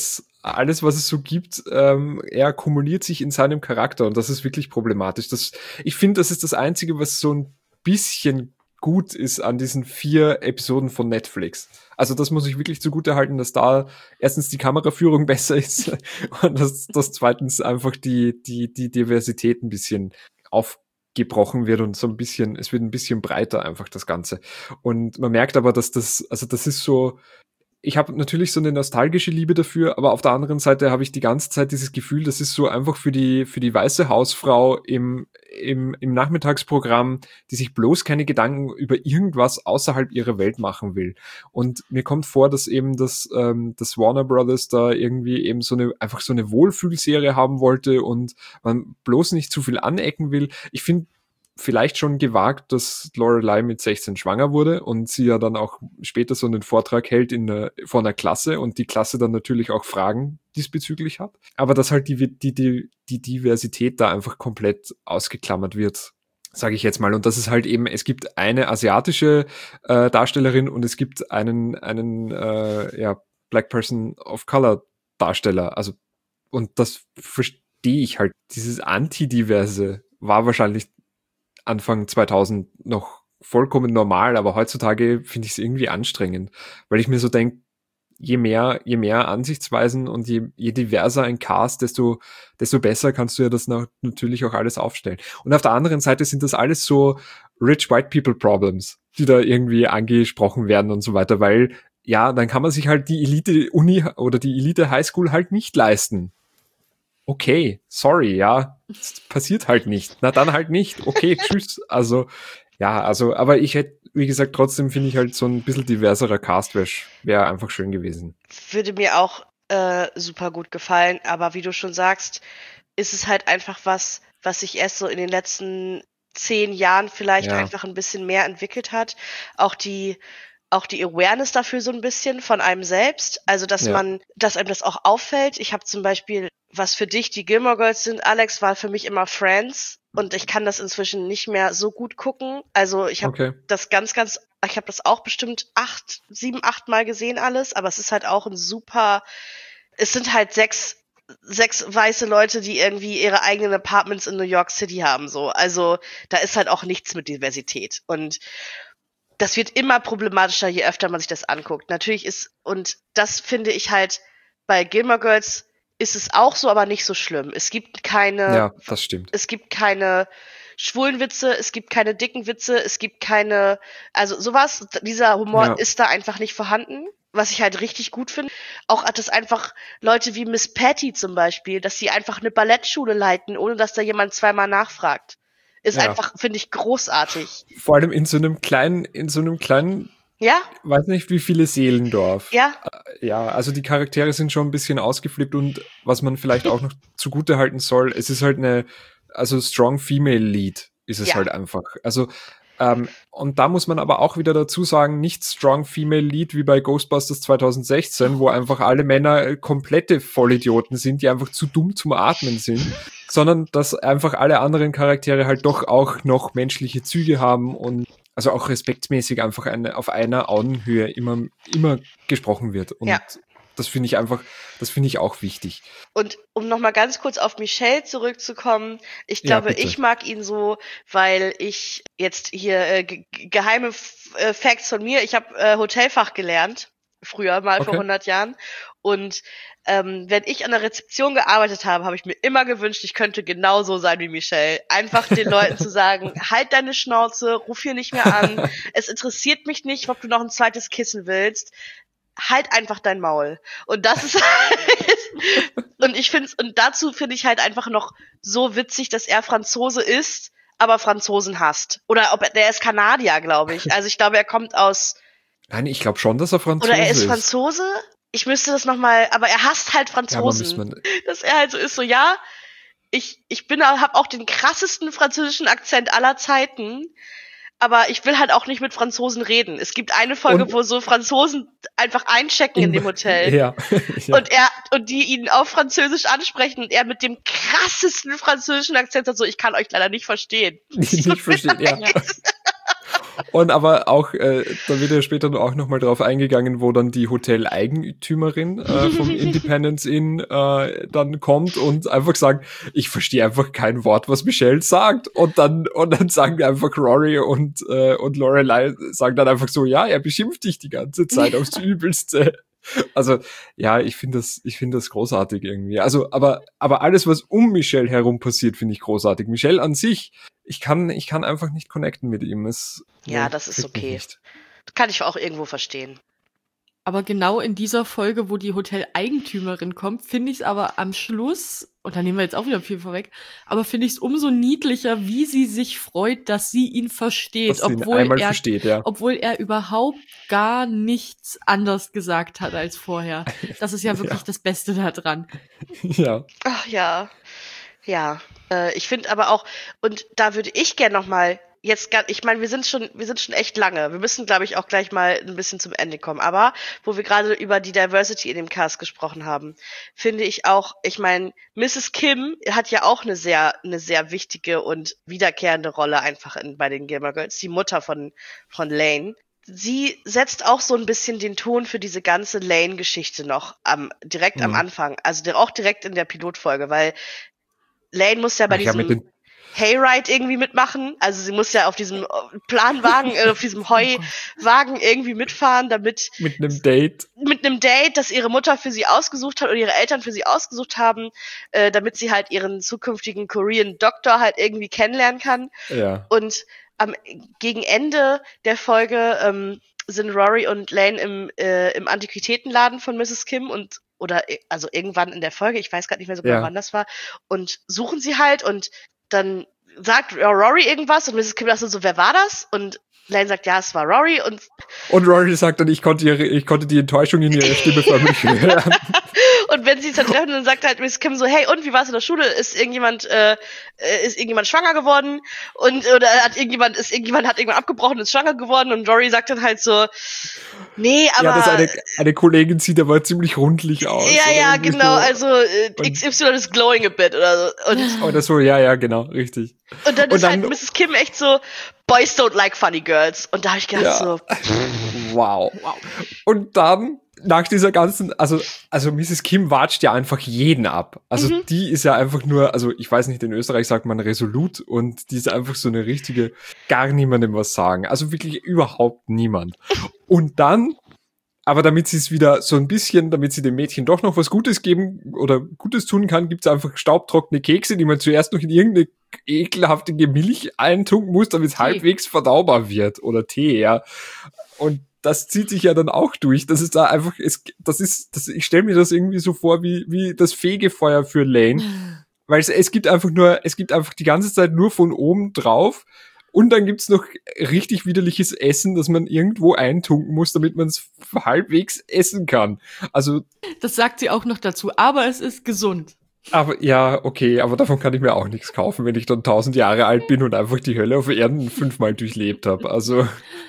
Speaker 1: alles, was es so gibt, ähm, er kumuliert sich in seinem Charakter und das ist wirklich problematisch. Das, ich finde, das ist das Einzige, was so ein bisschen gut ist an diesen vier Episoden von Netflix. Also das muss ich wirklich zugutehalten, dass da erstens die Kameraführung besser ist und dass, dass zweitens einfach die, die, die Diversität ein bisschen aufgebrochen wird und so ein bisschen, es wird ein bisschen breiter einfach das Ganze. Und man merkt aber, dass das, also das ist so, ich habe natürlich so eine nostalgische Liebe dafür, aber auf der anderen Seite habe ich die ganze Zeit dieses Gefühl, das ist so einfach für die für die weiße Hausfrau im im im Nachmittagsprogramm, die sich bloß keine Gedanken über irgendwas außerhalb ihrer Welt machen will. Und mir kommt vor, dass eben das ähm, das Warner Brothers da irgendwie eben so eine einfach so eine Wohlfühlserie haben wollte und man bloß nicht zu viel anecken will. Ich finde vielleicht schon gewagt, dass Lorelei mit sechzehn schwanger wurde und sie ja dann auch später so einen Vortrag hält in einer, vor einer Klasse und die Klasse dann natürlich auch Fragen diesbezüglich hat. Aber dass halt die, die, die, die Diversität da einfach komplett ausgeklammert wird, sage ich jetzt mal. Und das ist halt eben, es gibt eine asiatische äh, Darstellerin und es gibt einen, einen äh, ja, Black Person of Color Darsteller. Also, und das verstehe ich halt. Dieses Antidiverse war wahrscheinlich Anfang zweitausend noch vollkommen normal, aber heutzutage finde ich es irgendwie anstrengend, weil ich mir so denke, je mehr, je mehr Ansichtsweisen und je, je diverser ein Cast, desto, desto besser kannst du ja das noch, natürlich auch alles aufstellen. Und auf der anderen Seite sind das alles so Rich White People Problems, die da irgendwie angesprochen werden und so weiter, weil ja, dann kann man sich halt die Elite-Uni oder die Elite-Highschool halt nicht leisten. Okay, sorry, ja, das passiert halt nicht. Na dann halt nicht. Okay, tschüss. Also, ja, also, aber ich hätte, wie gesagt, trotzdem finde ich halt so ein bisschen diverserer Cast wäre wär einfach schön gewesen.
Speaker 2: Würde mir auch äh, super gut gefallen, aber wie du schon sagst, ist es halt einfach was, was sich erst so in den letzten zehn Jahren vielleicht
Speaker 1: Ja.
Speaker 2: einfach ein bisschen mehr entwickelt hat. Auch die auch die Awareness dafür so ein bisschen von einem selbst, also dass
Speaker 1: Ja.
Speaker 2: man, dass einem das auch auffällt. Ich habe zum Beispiel, was für dich die Gilmore Girls sind, Alex, war für mich immer Friends und ich kann das inzwischen nicht mehr so gut gucken. Also ich habe
Speaker 1: Okay.
Speaker 2: das ganz, ganz, ich habe das auch bestimmt acht, sieben, acht Mal gesehen alles, aber es ist halt auch ein super, es sind halt sechs sechs weiße Leute, die irgendwie ihre eigenen Apartments in New York City haben, so. Also da ist halt auch nichts mit Diversität und das wird immer problematischer, je öfter man sich das anguckt. Natürlich ist, und das finde ich halt, bei Gilmore Girls ist es auch so, aber nicht so schlimm. Es gibt keine,
Speaker 1: Ja, das stimmt.
Speaker 2: es gibt keine schwulen Witze, es gibt keine dicken Witze, es gibt keine, also sowas, dieser Humor
Speaker 1: Ja.
Speaker 2: ist da einfach nicht vorhanden, was ich halt richtig gut finde. Auch hat es einfach Leute wie Miss Patty zum Beispiel, dass sie einfach eine Ballettschule leiten, ohne dass da jemand zweimal nachfragt. Ist
Speaker 1: Ja.
Speaker 2: einfach, finde ich, großartig.
Speaker 1: Vor allem in so einem kleinen, in so einem kleinen,
Speaker 2: Ja,
Speaker 1: weiß nicht wie viele Seelendorf.
Speaker 2: ja,
Speaker 1: Ja, also die Charaktere sind schon ein bisschen ausgeflippt und was man vielleicht auch noch zugute halten soll, es ist halt eine, also strong female lead ist es
Speaker 2: Ja.
Speaker 1: halt einfach. Also ähm, und da muss man aber auch wieder dazu sagen, nicht strong female lead wie bei Ghostbusters zwanzig sechzehn, wo einfach alle Männer äh, komplette Vollidioten sind, die einfach zu dumm zum Atmen sind, sondern dass einfach alle anderen Charaktere halt doch auch noch menschliche Züge haben und also auch respektmäßig einfach eine, auf einer Augenhöhe immer, immer gesprochen wird. Und
Speaker 2: Ja.
Speaker 1: das finde ich einfach, das finde ich auch wichtig.
Speaker 2: Und um nochmal ganz kurz auf Michelle zurückzukommen, ich
Speaker 1: Ja,
Speaker 2: glaube,
Speaker 1: bitte.
Speaker 2: ich mag ihn so, weil ich jetzt hier äh, ge geheime F äh, Facts von mir, ich habe äh, Hotelfach gelernt, früher mal vor
Speaker 1: Okay.
Speaker 2: hundert Jahren. Und ähm, wenn ich an der Rezeption gearbeitet habe, habe ich mir immer gewünscht, ich könnte genauso sein wie Michelle. Einfach den Leuten zu sagen, halt deine Schnauze, ruf hier nicht mehr an, es interessiert mich nicht, ob du noch ein zweites Kissen willst. Halt einfach dein Maul. Und das ist und ich finde und dazu finde ich halt einfach noch so witzig, dass er Franzose ist, aber Franzosen hasst. Oder ob er, der ist Kanadier, glaube ich. Also ich glaube, er kommt aus,
Speaker 1: Nein, ich glaube schon, dass er Franzose
Speaker 2: oder er ist
Speaker 1: ist.
Speaker 2: Franzose. Ich müsste das nochmal, aber er hasst halt
Speaker 1: Ja, aber
Speaker 2: Franzosen.
Speaker 1: muss man,
Speaker 2: Dass er halt so ist, so ja, ich ich bin habe auch den krassesten französischen Akzent aller Zeiten. Aber ich will halt auch nicht mit Franzosen reden. Es gibt eine Folge,
Speaker 1: Und-
Speaker 2: wo so Franzosen einfach einchecken in dem Hotel.
Speaker 1: Ja. ja.
Speaker 2: Und er, und die ihn auf Französisch ansprechen und er mit dem krassesten französischen Akzent sagt so, ich kann euch leider nicht verstehen.
Speaker 1: nicht versteht, ja. Und aber auch, äh, da wird ja später auch nochmal drauf eingegangen, wo dann die Hotel-Eigentümerin äh, vom Independence Inn äh, dann kommt und einfach sagt, ich verstehe einfach kein Wort, was Michelle sagt. Und dann und dann sagen einfach Rory und äh, und Lorelei sagen dann einfach so, ja, er beschimpft dich die ganze Zeit aufs Übelste. Also, ja, ich finde das, ich finde das großartig irgendwie. Also, aber, aber alles, was um Michelle herum passiert, finde ich großartig. Michelle an sich, ich kann, ich kann einfach nicht connecten mit ihm. Es,
Speaker 2: Ja,
Speaker 1: nee,
Speaker 2: das ist
Speaker 1: kriegt mich
Speaker 2: okay.
Speaker 1: nicht.
Speaker 2: Kann ich auch irgendwo verstehen.
Speaker 3: Aber genau in dieser Folge, wo die Hoteleigentümerin kommt, finde ich es aber am Schluss, und da nehmen wir jetzt auch wieder viel vorweg, aber finde ich es umso niedlicher, wie sie sich freut, dass sie ihn versteht,
Speaker 1: Dass sie ihn
Speaker 3: obwohl
Speaker 1: einmal
Speaker 3: er,
Speaker 1: versteht, ja.
Speaker 3: obwohl er überhaupt gar nichts anders gesagt hat als vorher. Das ist ja wirklich
Speaker 1: Ja.
Speaker 3: das Beste daran.
Speaker 1: Ja.
Speaker 2: Ach ja, ja. Äh, ich finde aber auch, und da würde ich gerne noch mal jetzt, gar- ich meine, wir sind schon, wir sind schon echt lange. Wir müssen, glaube ich, auch gleich mal ein bisschen zum Ende kommen. Aber wo wir gerade über die Diversity in dem Cast gesprochen haben, finde ich auch, ich meine, Misses Kim hat ja auch eine sehr, eine sehr wichtige und wiederkehrende Rolle einfach in, bei den Gilmore Girls, die Mutter von, von Lane. Sie setzt auch so ein bisschen den Ton für diese ganze Lane-Geschichte noch am, direkt am
Speaker 1: Mhm.
Speaker 2: Anfang. Also di- auch direkt in der Pilotfolge, weil Lane muss ja bei
Speaker 1: Ach ja, mit
Speaker 2: diesem
Speaker 1: den,
Speaker 2: Hayride irgendwie mitmachen. Also sie muss ja auf diesem äh, Planwagen, äh, auf diesem Heuwagen irgendwie mitfahren, damit
Speaker 1: mit einem Date.
Speaker 2: mit einem Date, das ihre Mutter für sie ausgesucht hat oder ihre Eltern für sie ausgesucht haben, äh, damit sie halt ihren zukünftigen Korean Doktor halt irgendwie kennenlernen kann.
Speaker 1: Ja.
Speaker 2: Und am gegen Ende der Folge ähm, sind Rory und Lane im äh, im Antiquitätenladen von Misses Kim und oder äh, also irgendwann in der Folge, ich weiß gerade nicht mehr so genau,
Speaker 1: Ja.
Speaker 2: wann das war, und suchen sie halt und dann sagt Rory irgendwas und Misses Kim sagt so, wer war das? Und Lane sagt, ja, es war Rory und
Speaker 1: Und Rory sagt dann, ich konnte ihre, ich konnte die Enttäuschung in ihrer Stimme förmlich hören.
Speaker 2: und wenn sie sich dann treffen, dann sagt halt Miss Kim so, hey, und wie war's in der Schule? Ist irgendjemand, äh, äh, ist irgendjemand schwanger geworden? Und, oder hat irgendjemand, ist irgendjemand, hat irgendwann abgebrochen, ist schwanger geworden? Und Rory sagt dann halt so, nee, aber.
Speaker 1: Ja, dass eine, eine Kollegin sieht aber ziemlich rundlich aus.
Speaker 2: Ja,
Speaker 1: oder
Speaker 2: ja,
Speaker 1: irgendwie
Speaker 2: genau,
Speaker 1: so.
Speaker 2: also äh,
Speaker 1: Und-
Speaker 2: X Y ist glowing a bit oder so. Und,
Speaker 1: Oder so, ja, ja, genau, richtig.
Speaker 2: und dann
Speaker 1: Und
Speaker 2: ist
Speaker 1: dann-
Speaker 2: halt Misses Kim echt so, Boys don't like funny girls. Und da habe ich gedacht
Speaker 1: Ja.
Speaker 2: so,
Speaker 1: Wow.
Speaker 3: Wow.
Speaker 1: Und dann, nach dieser ganzen, also, also Misses Kim watscht ja einfach jeden ab. Also
Speaker 2: Mhm.
Speaker 1: die ist ja einfach nur, also ich weiß nicht, in Österreich sagt man resolut und die ist einfach so eine richtige, gar niemandem was sagen. Also wirklich überhaupt niemand. Und dann, aber damit sie es wieder so ein bisschen, damit sie dem Mädchen doch noch was Gutes geben oder Gutes tun kann, gibt es einfach staubtrockene Kekse, die man zuerst noch in irgendeine ekelhafte Milch eintunken muss, damit es
Speaker 3: Tee.
Speaker 1: halbwegs verdaubar wird. Oder Tee, ja. Und das zieht sich ja dann auch durch. Das ist da einfach, es, das ist, das, ich stelle mir das irgendwie so vor wie, wie das Fegefeuer für Lane. Weil es, es gibt einfach nur, es gibt einfach die ganze Zeit nur von oben drauf. Und dann gibt's noch richtig widerliches Essen, das man irgendwo eintunken muss, damit man es halbwegs essen kann. Also,
Speaker 3: Das sagt sie auch noch dazu, aber es ist gesund.
Speaker 1: aber ja, okay, aber davon kann ich mir auch nichts kaufen, wenn ich dann tausend Jahre alt bin und einfach die Hölle auf Erden fünfmal durchlebt habe. Also,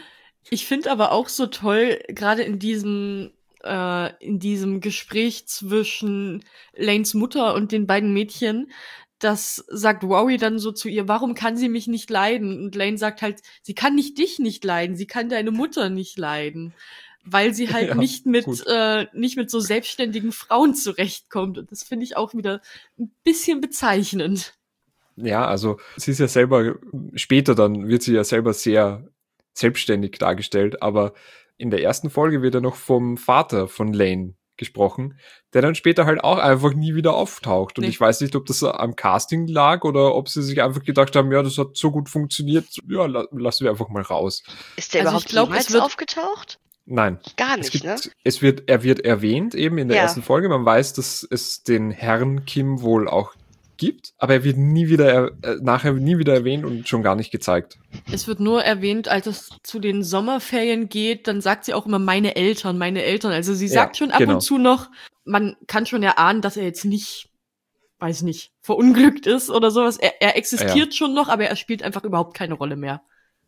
Speaker 3: Ich finde aber auch so toll, gerade in diesem, äh, in diesem Gespräch zwischen Lanes Mutter und den beiden Mädchen, das sagt Rory dann so zu ihr, warum kann sie mich nicht leiden? Und Lane sagt halt, sie kann nicht dich nicht leiden, sie kann deine Mutter nicht leiden. Weil sie halt
Speaker 1: Ja,
Speaker 3: nicht mit,
Speaker 1: gut.
Speaker 3: äh, nicht mit so selbstständigen Frauen zurechtkommt. Und das finde ich auch wieder ein bisschen bezeichnend.
Speaker 1: ja, also sie ist ja selber, später dann wird sie ja selber sehr selbstständig dargestellt, aber in der ersten Folge wird ja noch vom Vater von Lane gesprochen, der dann später halt auch einfach nie wieder auftaucht. Und
Speaker 3: Nee.
Speaker 1: ich weiß nicht, ob das am Casting lag oder ob sie sich einfach gedacht haben, ja, das hat so gut funktioniert, ja, la lassen wir einfach mal raus.
Speaker 2: ist der
Speaker 3: Also
Speaker 2: überhaupt
Speaker 3: ich glaub,
Speaker 2: jemals
Speaker 3: es wird-
Speaker 2: aufgetaucht?
Speaker 1: Nein.
Speaker 2: Gar
Speaker 1: Es
Speaker 2: nicht,
Speaker 1: gibt,
Speaker 2: ne?
Speaker 1: es wird, er wird erwähnt eben in der
Speaker 2: Ja.
Speaker 1: ersten Folge. Man weiß, dass es den Herrn Kim wohl auch gibt, aber er wird nie wieder, er- äh, nachher nie wieder erwähnt und schon gar nicht gezeigt.
Speaker 3: Es wird nur erwähnt, als es zu den Sommerferien geht, dann sagt sie auch immer meine Eltern, meine Eltern. Also sie
Speaker 1: Ja,
Speaker 3: sagt schon ab
Speaker 1: genau.
Speaker 3: und zu noch, man kann schon erahnen, dass er jetzt nicht, weiß nicht, verunglückt ist oder sowas. Er, er existiert schon noch, aber er spielt einfach überhaupt keine Rolle mehr.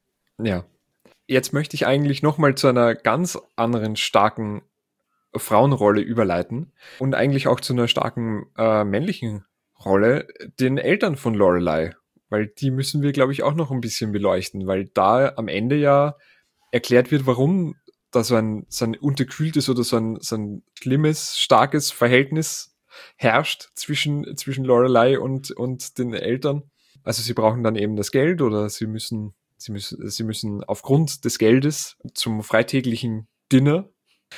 Speaker 1: Ja. Jetzt möchte ich eigentlich nochmal zu einer ganz anderen starken Frauenrolle überleiten und eigentlich auch zu einer starken äh, männlichen Rolle, den Eltern von Lorelei. weil die müssen wir, glaube ich, auch noch ein bisschen beleuchten, weil da am Ende ja erklärt wird, warum da so ein, so ein unterkühltes oder so ein, so ein schlimmes, starkes Verhältnis herrscht zwischen, zwischen Lorelei und, und den Eltern. Also sie brauchen dann eben das Geld oder sie müssen, sie müssen, sie müssen aufgrund des Geldes zum freitäglichen Dinner.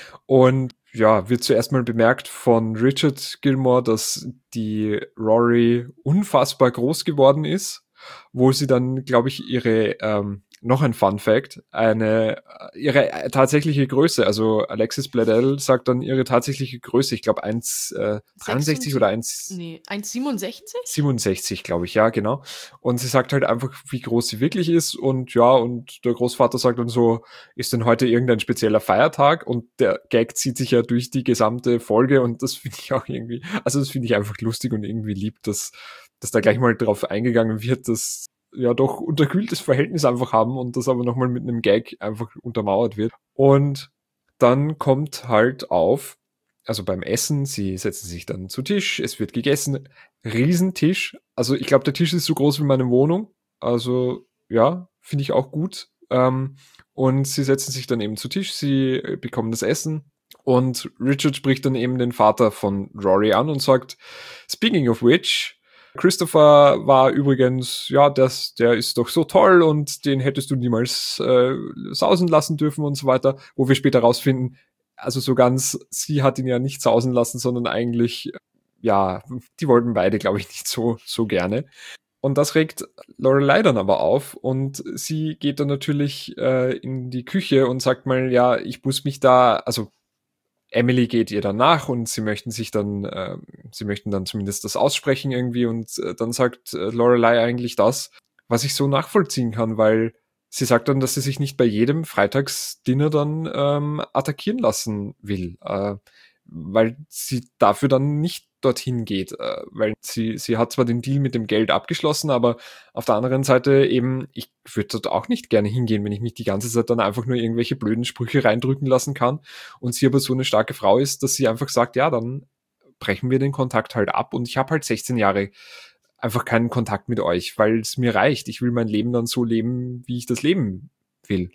Speaker 1: Und ja, wird zuerst mal bemerkt von Richard Gilmore, dass die Rory unfassbar groß geworden ist, wo sie dann, glaube ich, ihre, ähm, noch ein Fun Fact, eine, ihre tatsächliche Größe, also Alexis Bledel sagt dann ihre tatsächliche Größe, ich glaube eins Komma dreiundsechzig oder eins
Speaker 3: Nee, eins Komma siebenundsechzig?
Speaker 1: siebenundsechzig, glaube ich, ja, genau. Und sie sagt halt einfach, wie groß sie wirklich ist und ja, und der Großvater sagt dann so, ist denn heute irgendein spezieller Feiertag? Und der Gag zieht sich ja durch die gesamte Folge und das finde ich auch irgendwie, also das finde ich einfach lustig und irgendwie lieb, dass, dass da gleich mal drauf eingegangen wird, dass ja doch unterkühltes Verhältnis einfach haben und das aber nochmal mit einem Gag einfach untermauert wird. Und dann kommt halt auf, also beim Essen, sie setzen sich dann zu Tisch, es wird gegessen, Riesentisch, also ich glaube, der Tisch ist so groß wie meine Wohnung, also ja, finde ich auch gut. Ähm, und sie setzen sich dann eben zu Tisch, sie bekommen das Essen und Richard spricht dann eben den Vater von Rory an und sagt, speaking of which, Christopher war übrigens, ja, das, der ist doch so toll und den hättest du niemals äh, sausen lassen dürfen und so weiter, wo wir später rausfinden, also so ganz, sie hat ihn ja nicht sausen lassen, sondern eigentlich, ja, die wollten beide, glaube ich, nicht so, so gerne. Und das regt Lorelei dann aber auf und sie geht dann natürlich äh, in die Küche und sagt mal, ja, ich muss mich da, also Emily geht ihr dann nach und sie möchten sich dann, äh, sie möchten dann zumindest das aussprechen irgendwie und äh, dann sagt äh, Lorelei eigentlich das, was ich so nachvollziehen kann, weil sie sagt dann, dass sie sich nicht bei jedem Freitagsdinner dann ähm, attackieren lassen will, äh, weil sie dafür dann nicht dorthin geht, äh, weil sie sie hat zwar den Deal mit dem Geld abgeschlossen, aber auf der anderen Seite eben, ich würde dort auch nicht gerne hingehen, wenn ich mich die ganze Zeit dann einfach nur irgendwelche blöden Sprüche reindrücken lassen kann und sie aber so eine starke Frau ist, dass sie einfach sagt, ja, dann brechen wir den Kontakt halt ab und ich habe halt sechzehn Jahre einfach keinen Kontakt mit euch, weil es mir reicht. Ich will mein Leben dann so leben, wie ich das leben will.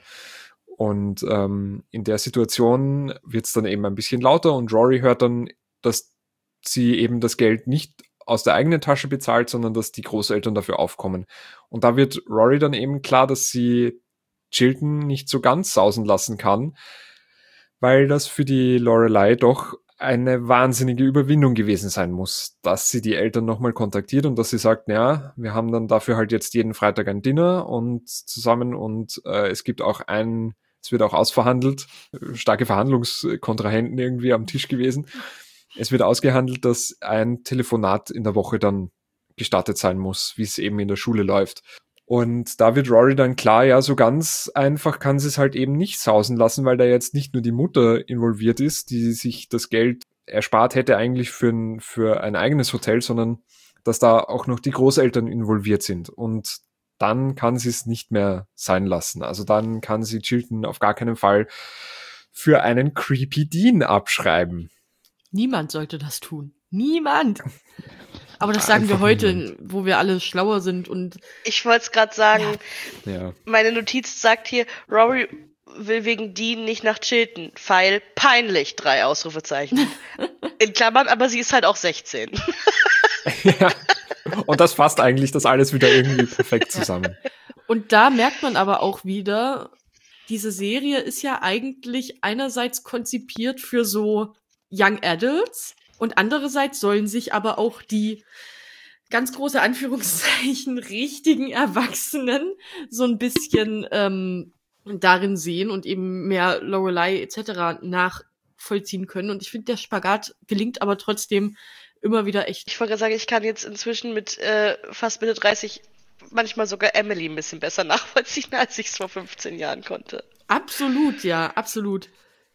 Speaker 1: Und ähm, in der Situation wird es dann eben ein bisschen lauter und Rory hört dann, dass sie eben das Geld nicht aus der eigenen Tasche bezahlt, sondern dass die Großeltern dafür aufkommen. Und da wird Rory dann eben klar, dass sie Chilton nicht so ganz sausen lassen kann, weil das für die Lorelei doch eine wahnsinnige Überwindung gewesen sein muss, dass sie die Eltern nochmal kontaktiert und dass sie sagt, naja, wir haben dann dafür halt jetzt jeden Freitag ein Dinner und zusammen und äh, es gibt auch ein, es wird auch ausverhandelt, starke Verhandlungskontrahenten irgendwie am Tisch gewesen. Es wird ausgehandelt, dass ein Telefonat in der Woche dann gestartet sein muss, wie es eben in der Schule läuft. Und da wird Rory dann klar, ja, so ganz einfach kann sie es halt eben nicht sausen lassen, weil da jetzt nicht nur die Mutter involviert ist, die sich das Geld erspart hätte eigentlich für ein, für ein eigenes Hotel, sondern dass da auch noch die Großeltern involviert sind. Und dann kann sie es nicht mehr sein lassen. Also dann kann sie Chilton auf gar keinen Fall für einen Creepy Dean abschreiben.
Speaker 3: Niemand sollte das tun. Niemand. Aber das sagen wir heute, niemand. Wo wir alle schlauer sind und.
Speaker 2: Ich wollte es gerade sagen.
Speaker 1: Ja. Ja.
Speaker 2: Meine Notiz sagt hier, Rory will wegen Dean nicht nach Chilton. Pfeil peinlich, drei Ausrufezeichen. In Klammern, aber sie ist halt auch sechzehn.
Speaker 1: Ja. Und das fasst eigentlich das alles wieder irgendwie perfekt zusammen.
Speaker 3: Und da merkt man aber auch wieder, diese Serie ist ja eigentlich einerseits konzipiert für so Young Adults und andererseits sollen sich aber auch die ganz große Anführungszeichen richtigen Erwachsenen so ein bisschen ähm, darin sehen und eben mehr Lorelei et cetera nachvollziehen können. Und ich finde, der Spagat gelingt aber trotzdem immer wieder echt.
Speaker 2: Ich wollte gerade sagen, ich kann jetzt inzwischen mit äh, fast Mitte dreißig manchmal sogar Emily ein bisschen besser nachvollziehen, als ich es vor fünfzehn Jahren konnte.
Speaker 3: Absolut, ja, absolut.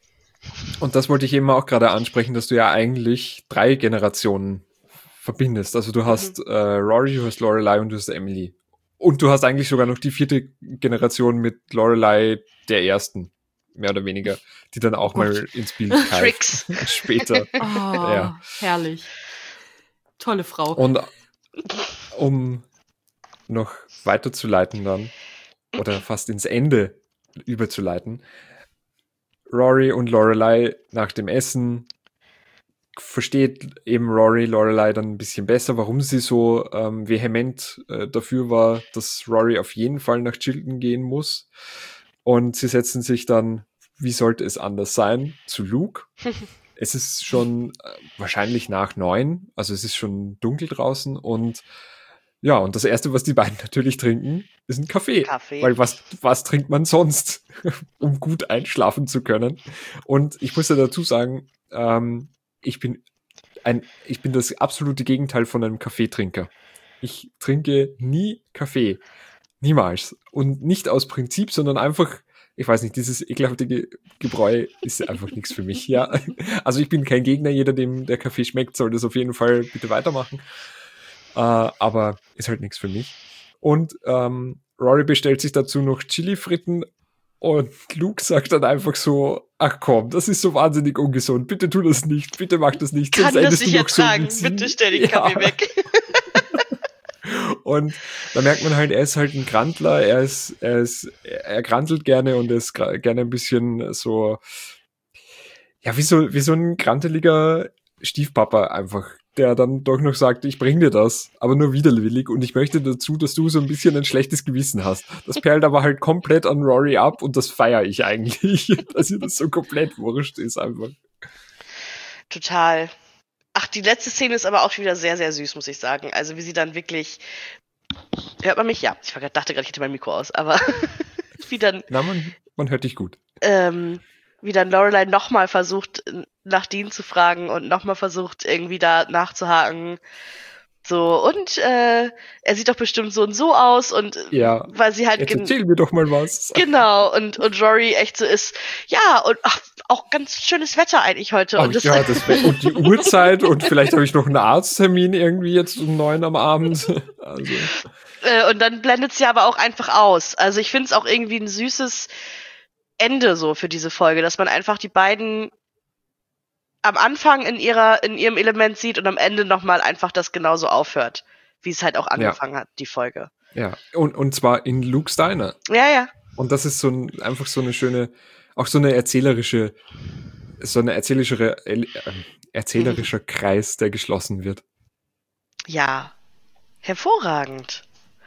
Speaker 1: Und das wollte ich eben auch gerade ansprechen, dass du ja eigentlich drei Generationen verbindest. Also du hast mhm. äh, Rory, du hast Lorelei und du hast Emily. Und du hast eigentlich sogar noch die vierte Generation mit Lorelei der ersten, mehr oder weniger, die dann auch oh mal ins Bild
Speaker 2: Tricks
Speaker 1: später.
Speaker 3: Oh, ja. Herrlich. Tolle Frau.
Speaker 1: Und um noch weiterzuleiten dann, oder fast ins Ende überzuleiten. Rory und Lorelei nach dem Essen versteht eben Rory Lorelei dann ein bisschen besser, warum sie so ähm, vehement äh, dafür war, dass Rory auf jeden Fall nach Chilton gehen muss. Und sie setzen sich dann, wie sollte es anders sein, zu Luke. Es ist schon äh, wahrscheinlich nach neun, also es ist schon dunkel draußen und ja, und das Erste, was die beiden natürlich trinken, ist ein Kaffee.
Speaker 2: Kaffee.
Speaker 1: Weil was, was trinkt man sonst, um gut einschlafen zu können? Und ich muss ja dazu sagen, ähm, ich bin ein, ich bin das absolute Gegenteil von einem Kaffeetrinker. Ich trinke nie Kaffee. Niemals. Und nicht aus Prinzip, sondern einfach, ich weiß nicht, dieses ekelhafte Ge- Gebräu ist einfach nichts für mich. Ja, also ich bin kein Gegner. Jeder, dem der Kaffee schmeckt, soll das auf jeden Fall bitte weitermachen. Äh, aber ist halt nichts für mich. Und ähm, Rory bestellt sich dazu noch Chili-Fritten und Luke sagt dann einfach so, ach komm, das ist so wahnsinnig ungesund, bitte tu das nicht, bitte mach das nicht.
Speaker 2: Kann
Speaker 1: sonst
Speaker 2: das
Speaker 1: endest
Speaker 2: nicht
Speaker 1: du noch so
Speaker 2: ertragen,
Speaker 1: wie sie.
Speaker 2: bitte stell den
Speaker 1: Ja.
Speaker 2: Kaffee weg.
Speaker 1: Und da merkt man halt, er ist halt ein Grantler, er ist, er ist, er grantelt gerne und er ist gra- gerne ein bisschen so, ja, wie so, wie so ein granteliger Stiefpapa einfach, der dann doch noch sagt, ich bring dir das, aber nur widerwillig und ich möchte dazu, dass du so ein bisschen ein schlechtes Gewissen hast. Das perlt aber halt komplett an Rory ab und das feiere ich eigentlich, dass ihr das so komplett wurscht ist einfach.
Speaker 2: Total. Ach, die letzte Szene ist aber auch wieder sehr, sehr süß, muss ich sagen. Also wie sie dann wirklich... Hört man mich? Ja. Ich war grad- dachte gerade, ich hätte mein Mikro aus, aber wie dann,
Speaker 1: Na, man, man hört dich gut.
Speaker 2: ähm, wie dann Lorelei nochmal versucht, nach Dean zu fragen und nochmal versucht, irgendwie da nachzuhaken. So, und äh, er sieht doch bestimmt so und so aus und äh,
Speaker 1: Ja,
Speaker 2: weil sie halt
Speaker 1: jetzt
Speaker 2: gen-
Speaker 1: erzähl mir doch mal was.
Speaker 2: genau und und Rory echt so ist, ja, und ach, auch ganz schönes Wetter eigentlich heute.
Speaker 1: Ach,
Speaker 2: und das,
Speaker 1: ja, das wär, und die Uhrzeit und vielleicht habe ich noch einen Arzttermin irgendwie jetzt um neun am Abend. Also,
Speaker 2: äh, und dann blendet sie aber auch einfach aus. Also ich finde es auch irgendwie ein süßes Ende so für diese Folge, dass man einfach die beiden am Anfang in ihrer in ihrem Element sieht und am Ende nochmal einfach das genauso aufhört, wie es halt auch angefangen hat, die Folge.
Speaker 1: ja, und, und zwar in Luke's Diner.
Speaker 2: Ja, ja.
Speaker 1: Und das ist so ein, einfach so eine schöne, auch so eine erzählerische, so eine erzählerische, äh, erzählerischer Kreis, der geschlossen wird.
Speaker 2: Ja. Hervorragend.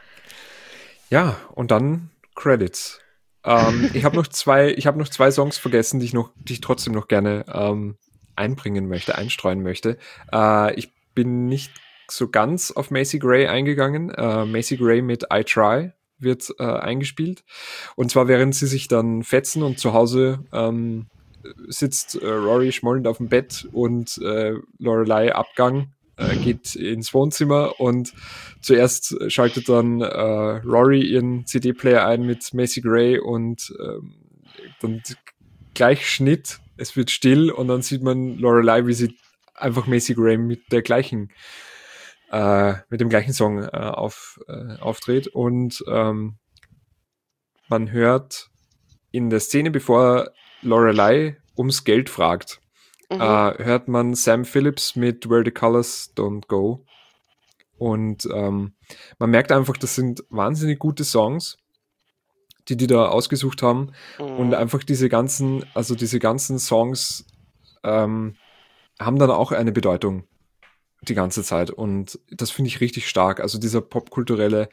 Speaker 1: Ja, und dann Credits. Ähm, ich habe noch zwei, ich habe noch zwei Songs vergessen, die ich noch, die ich trotzdem noch gerne ähm, einbringen möchte, einstreuen möchte. Äh, ich bin nicht so ganz auf Macy Gray eingegangen. Äh, Macy Gray mit I Try wird äh, eingespielt. Und zwar während sie sich dann fetzen und zu Hause ähm, sitzt äh, Rory schmollend auf dem Bett und äh, Lorelei Abgang äh, geht ins Wohnzimmer und zuerst schaltet dann äh, Rory ihren C D-Player ein mit Macy Gray und ähm, dann gleich Schnitt, es wird still und dann sieht man Lorelei, wie sie einfach Macy Gray mit der gleichen äh, mit dem gleichen Song äh, auf, äh, auftritt und ähm, man hört in der Szene, bevor Lorelei ums Geld fragt,
Speaker 2: Mhm.
Speaker 1: äh, hört man Sam Phillips mit Where the Colors Don't Go. Und ähm, man merkt einfach, das sind wahnsinnig gute Songs, die die da ausgesucht haben.
Speaker 2: Mhm.
Speaker 1: Und einfach diese ganzen, also diese ganzen Songs ähm, haben dann auch eine Bedeutung die ganze Zeit. Und das finde ich richtig stark. Also dieser popkulturelle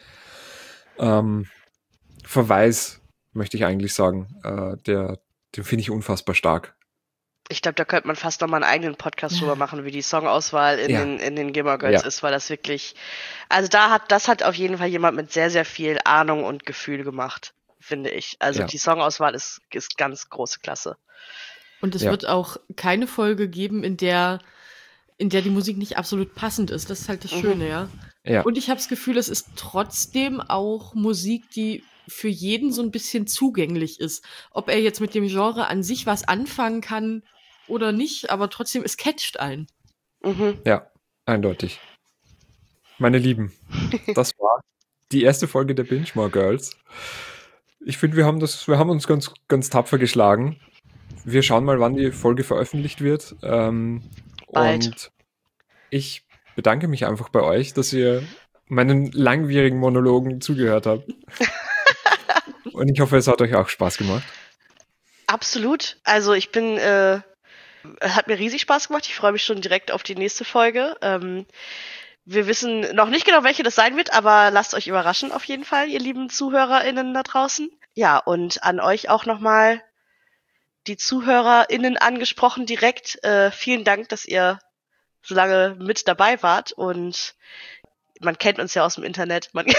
Speaker 1: ähm, Verweis, möchte ich eigentlich sagen, äh, der, den finde ich unfassbar stark.
Speaker 2: Ich glaube, da könnte man fast nochmal einen eigenen Podcast drüber machen, wie die Songauswahl in
Speaker 1: Ja.
Speaker 2: den in den Gilmore Girls
Speaker 1: Ja.
Speaker 2: ist, weil das wirklich, also da hat das hat auf jeden Fall jemand mit sehr sehr viel Ahnung und Gefühl gemacht, finde ich. Also
Speaker 1: Ja.
Speaker 2: die Songauswahl ist ist ganz große Klasse.
Speaker 3: Und es
Speaker 1: Ja.
Speaker 3: wird auch keine Folge geben, in der, in der die Musik nicht absolut passend ist. Das ist halt das
Speaker 2: Mhm.
Speaker 3: Schöne, ja.
Speaker 1: Ja.
Speaker 3: Und ich habe das Gefühl, es ist trotzdem auch Musik, die für jeden so ein bisschen zugänglich ist. Ob er jetzt mit dem Genre an sich was anfangen kann oder nicht, aber trotzdem, es catcht einen.
Speaker 2: Mhm.
Speaker 1: Ja, eindeutig. Meine Lieben, das war die erste Folge der Binge More Girls. Ich finde, wir haben das, wir haben uns ganz, ganz tapfer geschlagen. Wir schauen mal, wann die Folge veröffentlicht wird. Ähm,
Speaker 2: Bald.
Speaker 1: und ich bedanke mich einfach bei euch, dass ihr meinen langwierigen Monologen zugehört habt. Und ich hoffe, es hat euch auch Spaß gemacht.
Speaker 2: Absolut. Also ich bin, äh, hat mir riesig Spaß gemacht. Ich freue mich schon direkt auf die nächste Folge. Ähm, wir wissen noch nicht genau, welche das sein wird, aber lasst euch überraschen auf jeden Fall, ihr lieben ZuhörerInnen da draußen. Ja, und an euch auch nochmal die ZuhörerInnen angesprochen direkt. Äh, vielen Dank, dass ihr so lange mit dabei wart und man kennt uns ja aus dem Internet. Man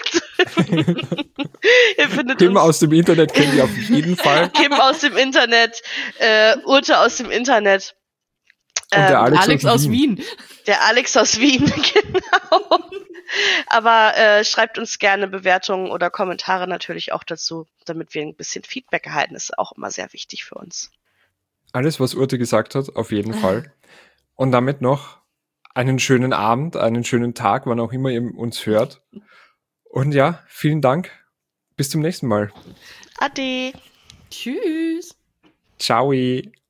Speaker 2: ihr findet
Speaker 1: Kim
Speaker 2: uns
Speaker 1: aus dem Internet kennt ihr auf jeden Fall.
Speaker 2: Kim aus dem Internet, äh, Urte aus dem Internet.
Speaker 1: Und der
Speaker 2: Ähm,
Speaker 1: Alex,
Speaker 3: Alex aus Wien.
Speaker 2: Der Alex aus Wien, genau. Aber äh, schreibt uns gerne Bewertungen oder Kommentare natürlich auch dazu, damit wir ein bisschen Feedback erhalten. Das ist auch immer sehr wichtig für uns.
Speaker 1: Alles, was Urte gesagt hat, auf jeden Fall. Und damit noch einen schönen Abend, einen schönen Tag, wann auch immer ihr uns hört. Und ja, vielen Dank. Bis zum nächsten Mal.
Speaker 2: Ade.
Speaker 3: Tschüss.
Speaker 1: Ciao.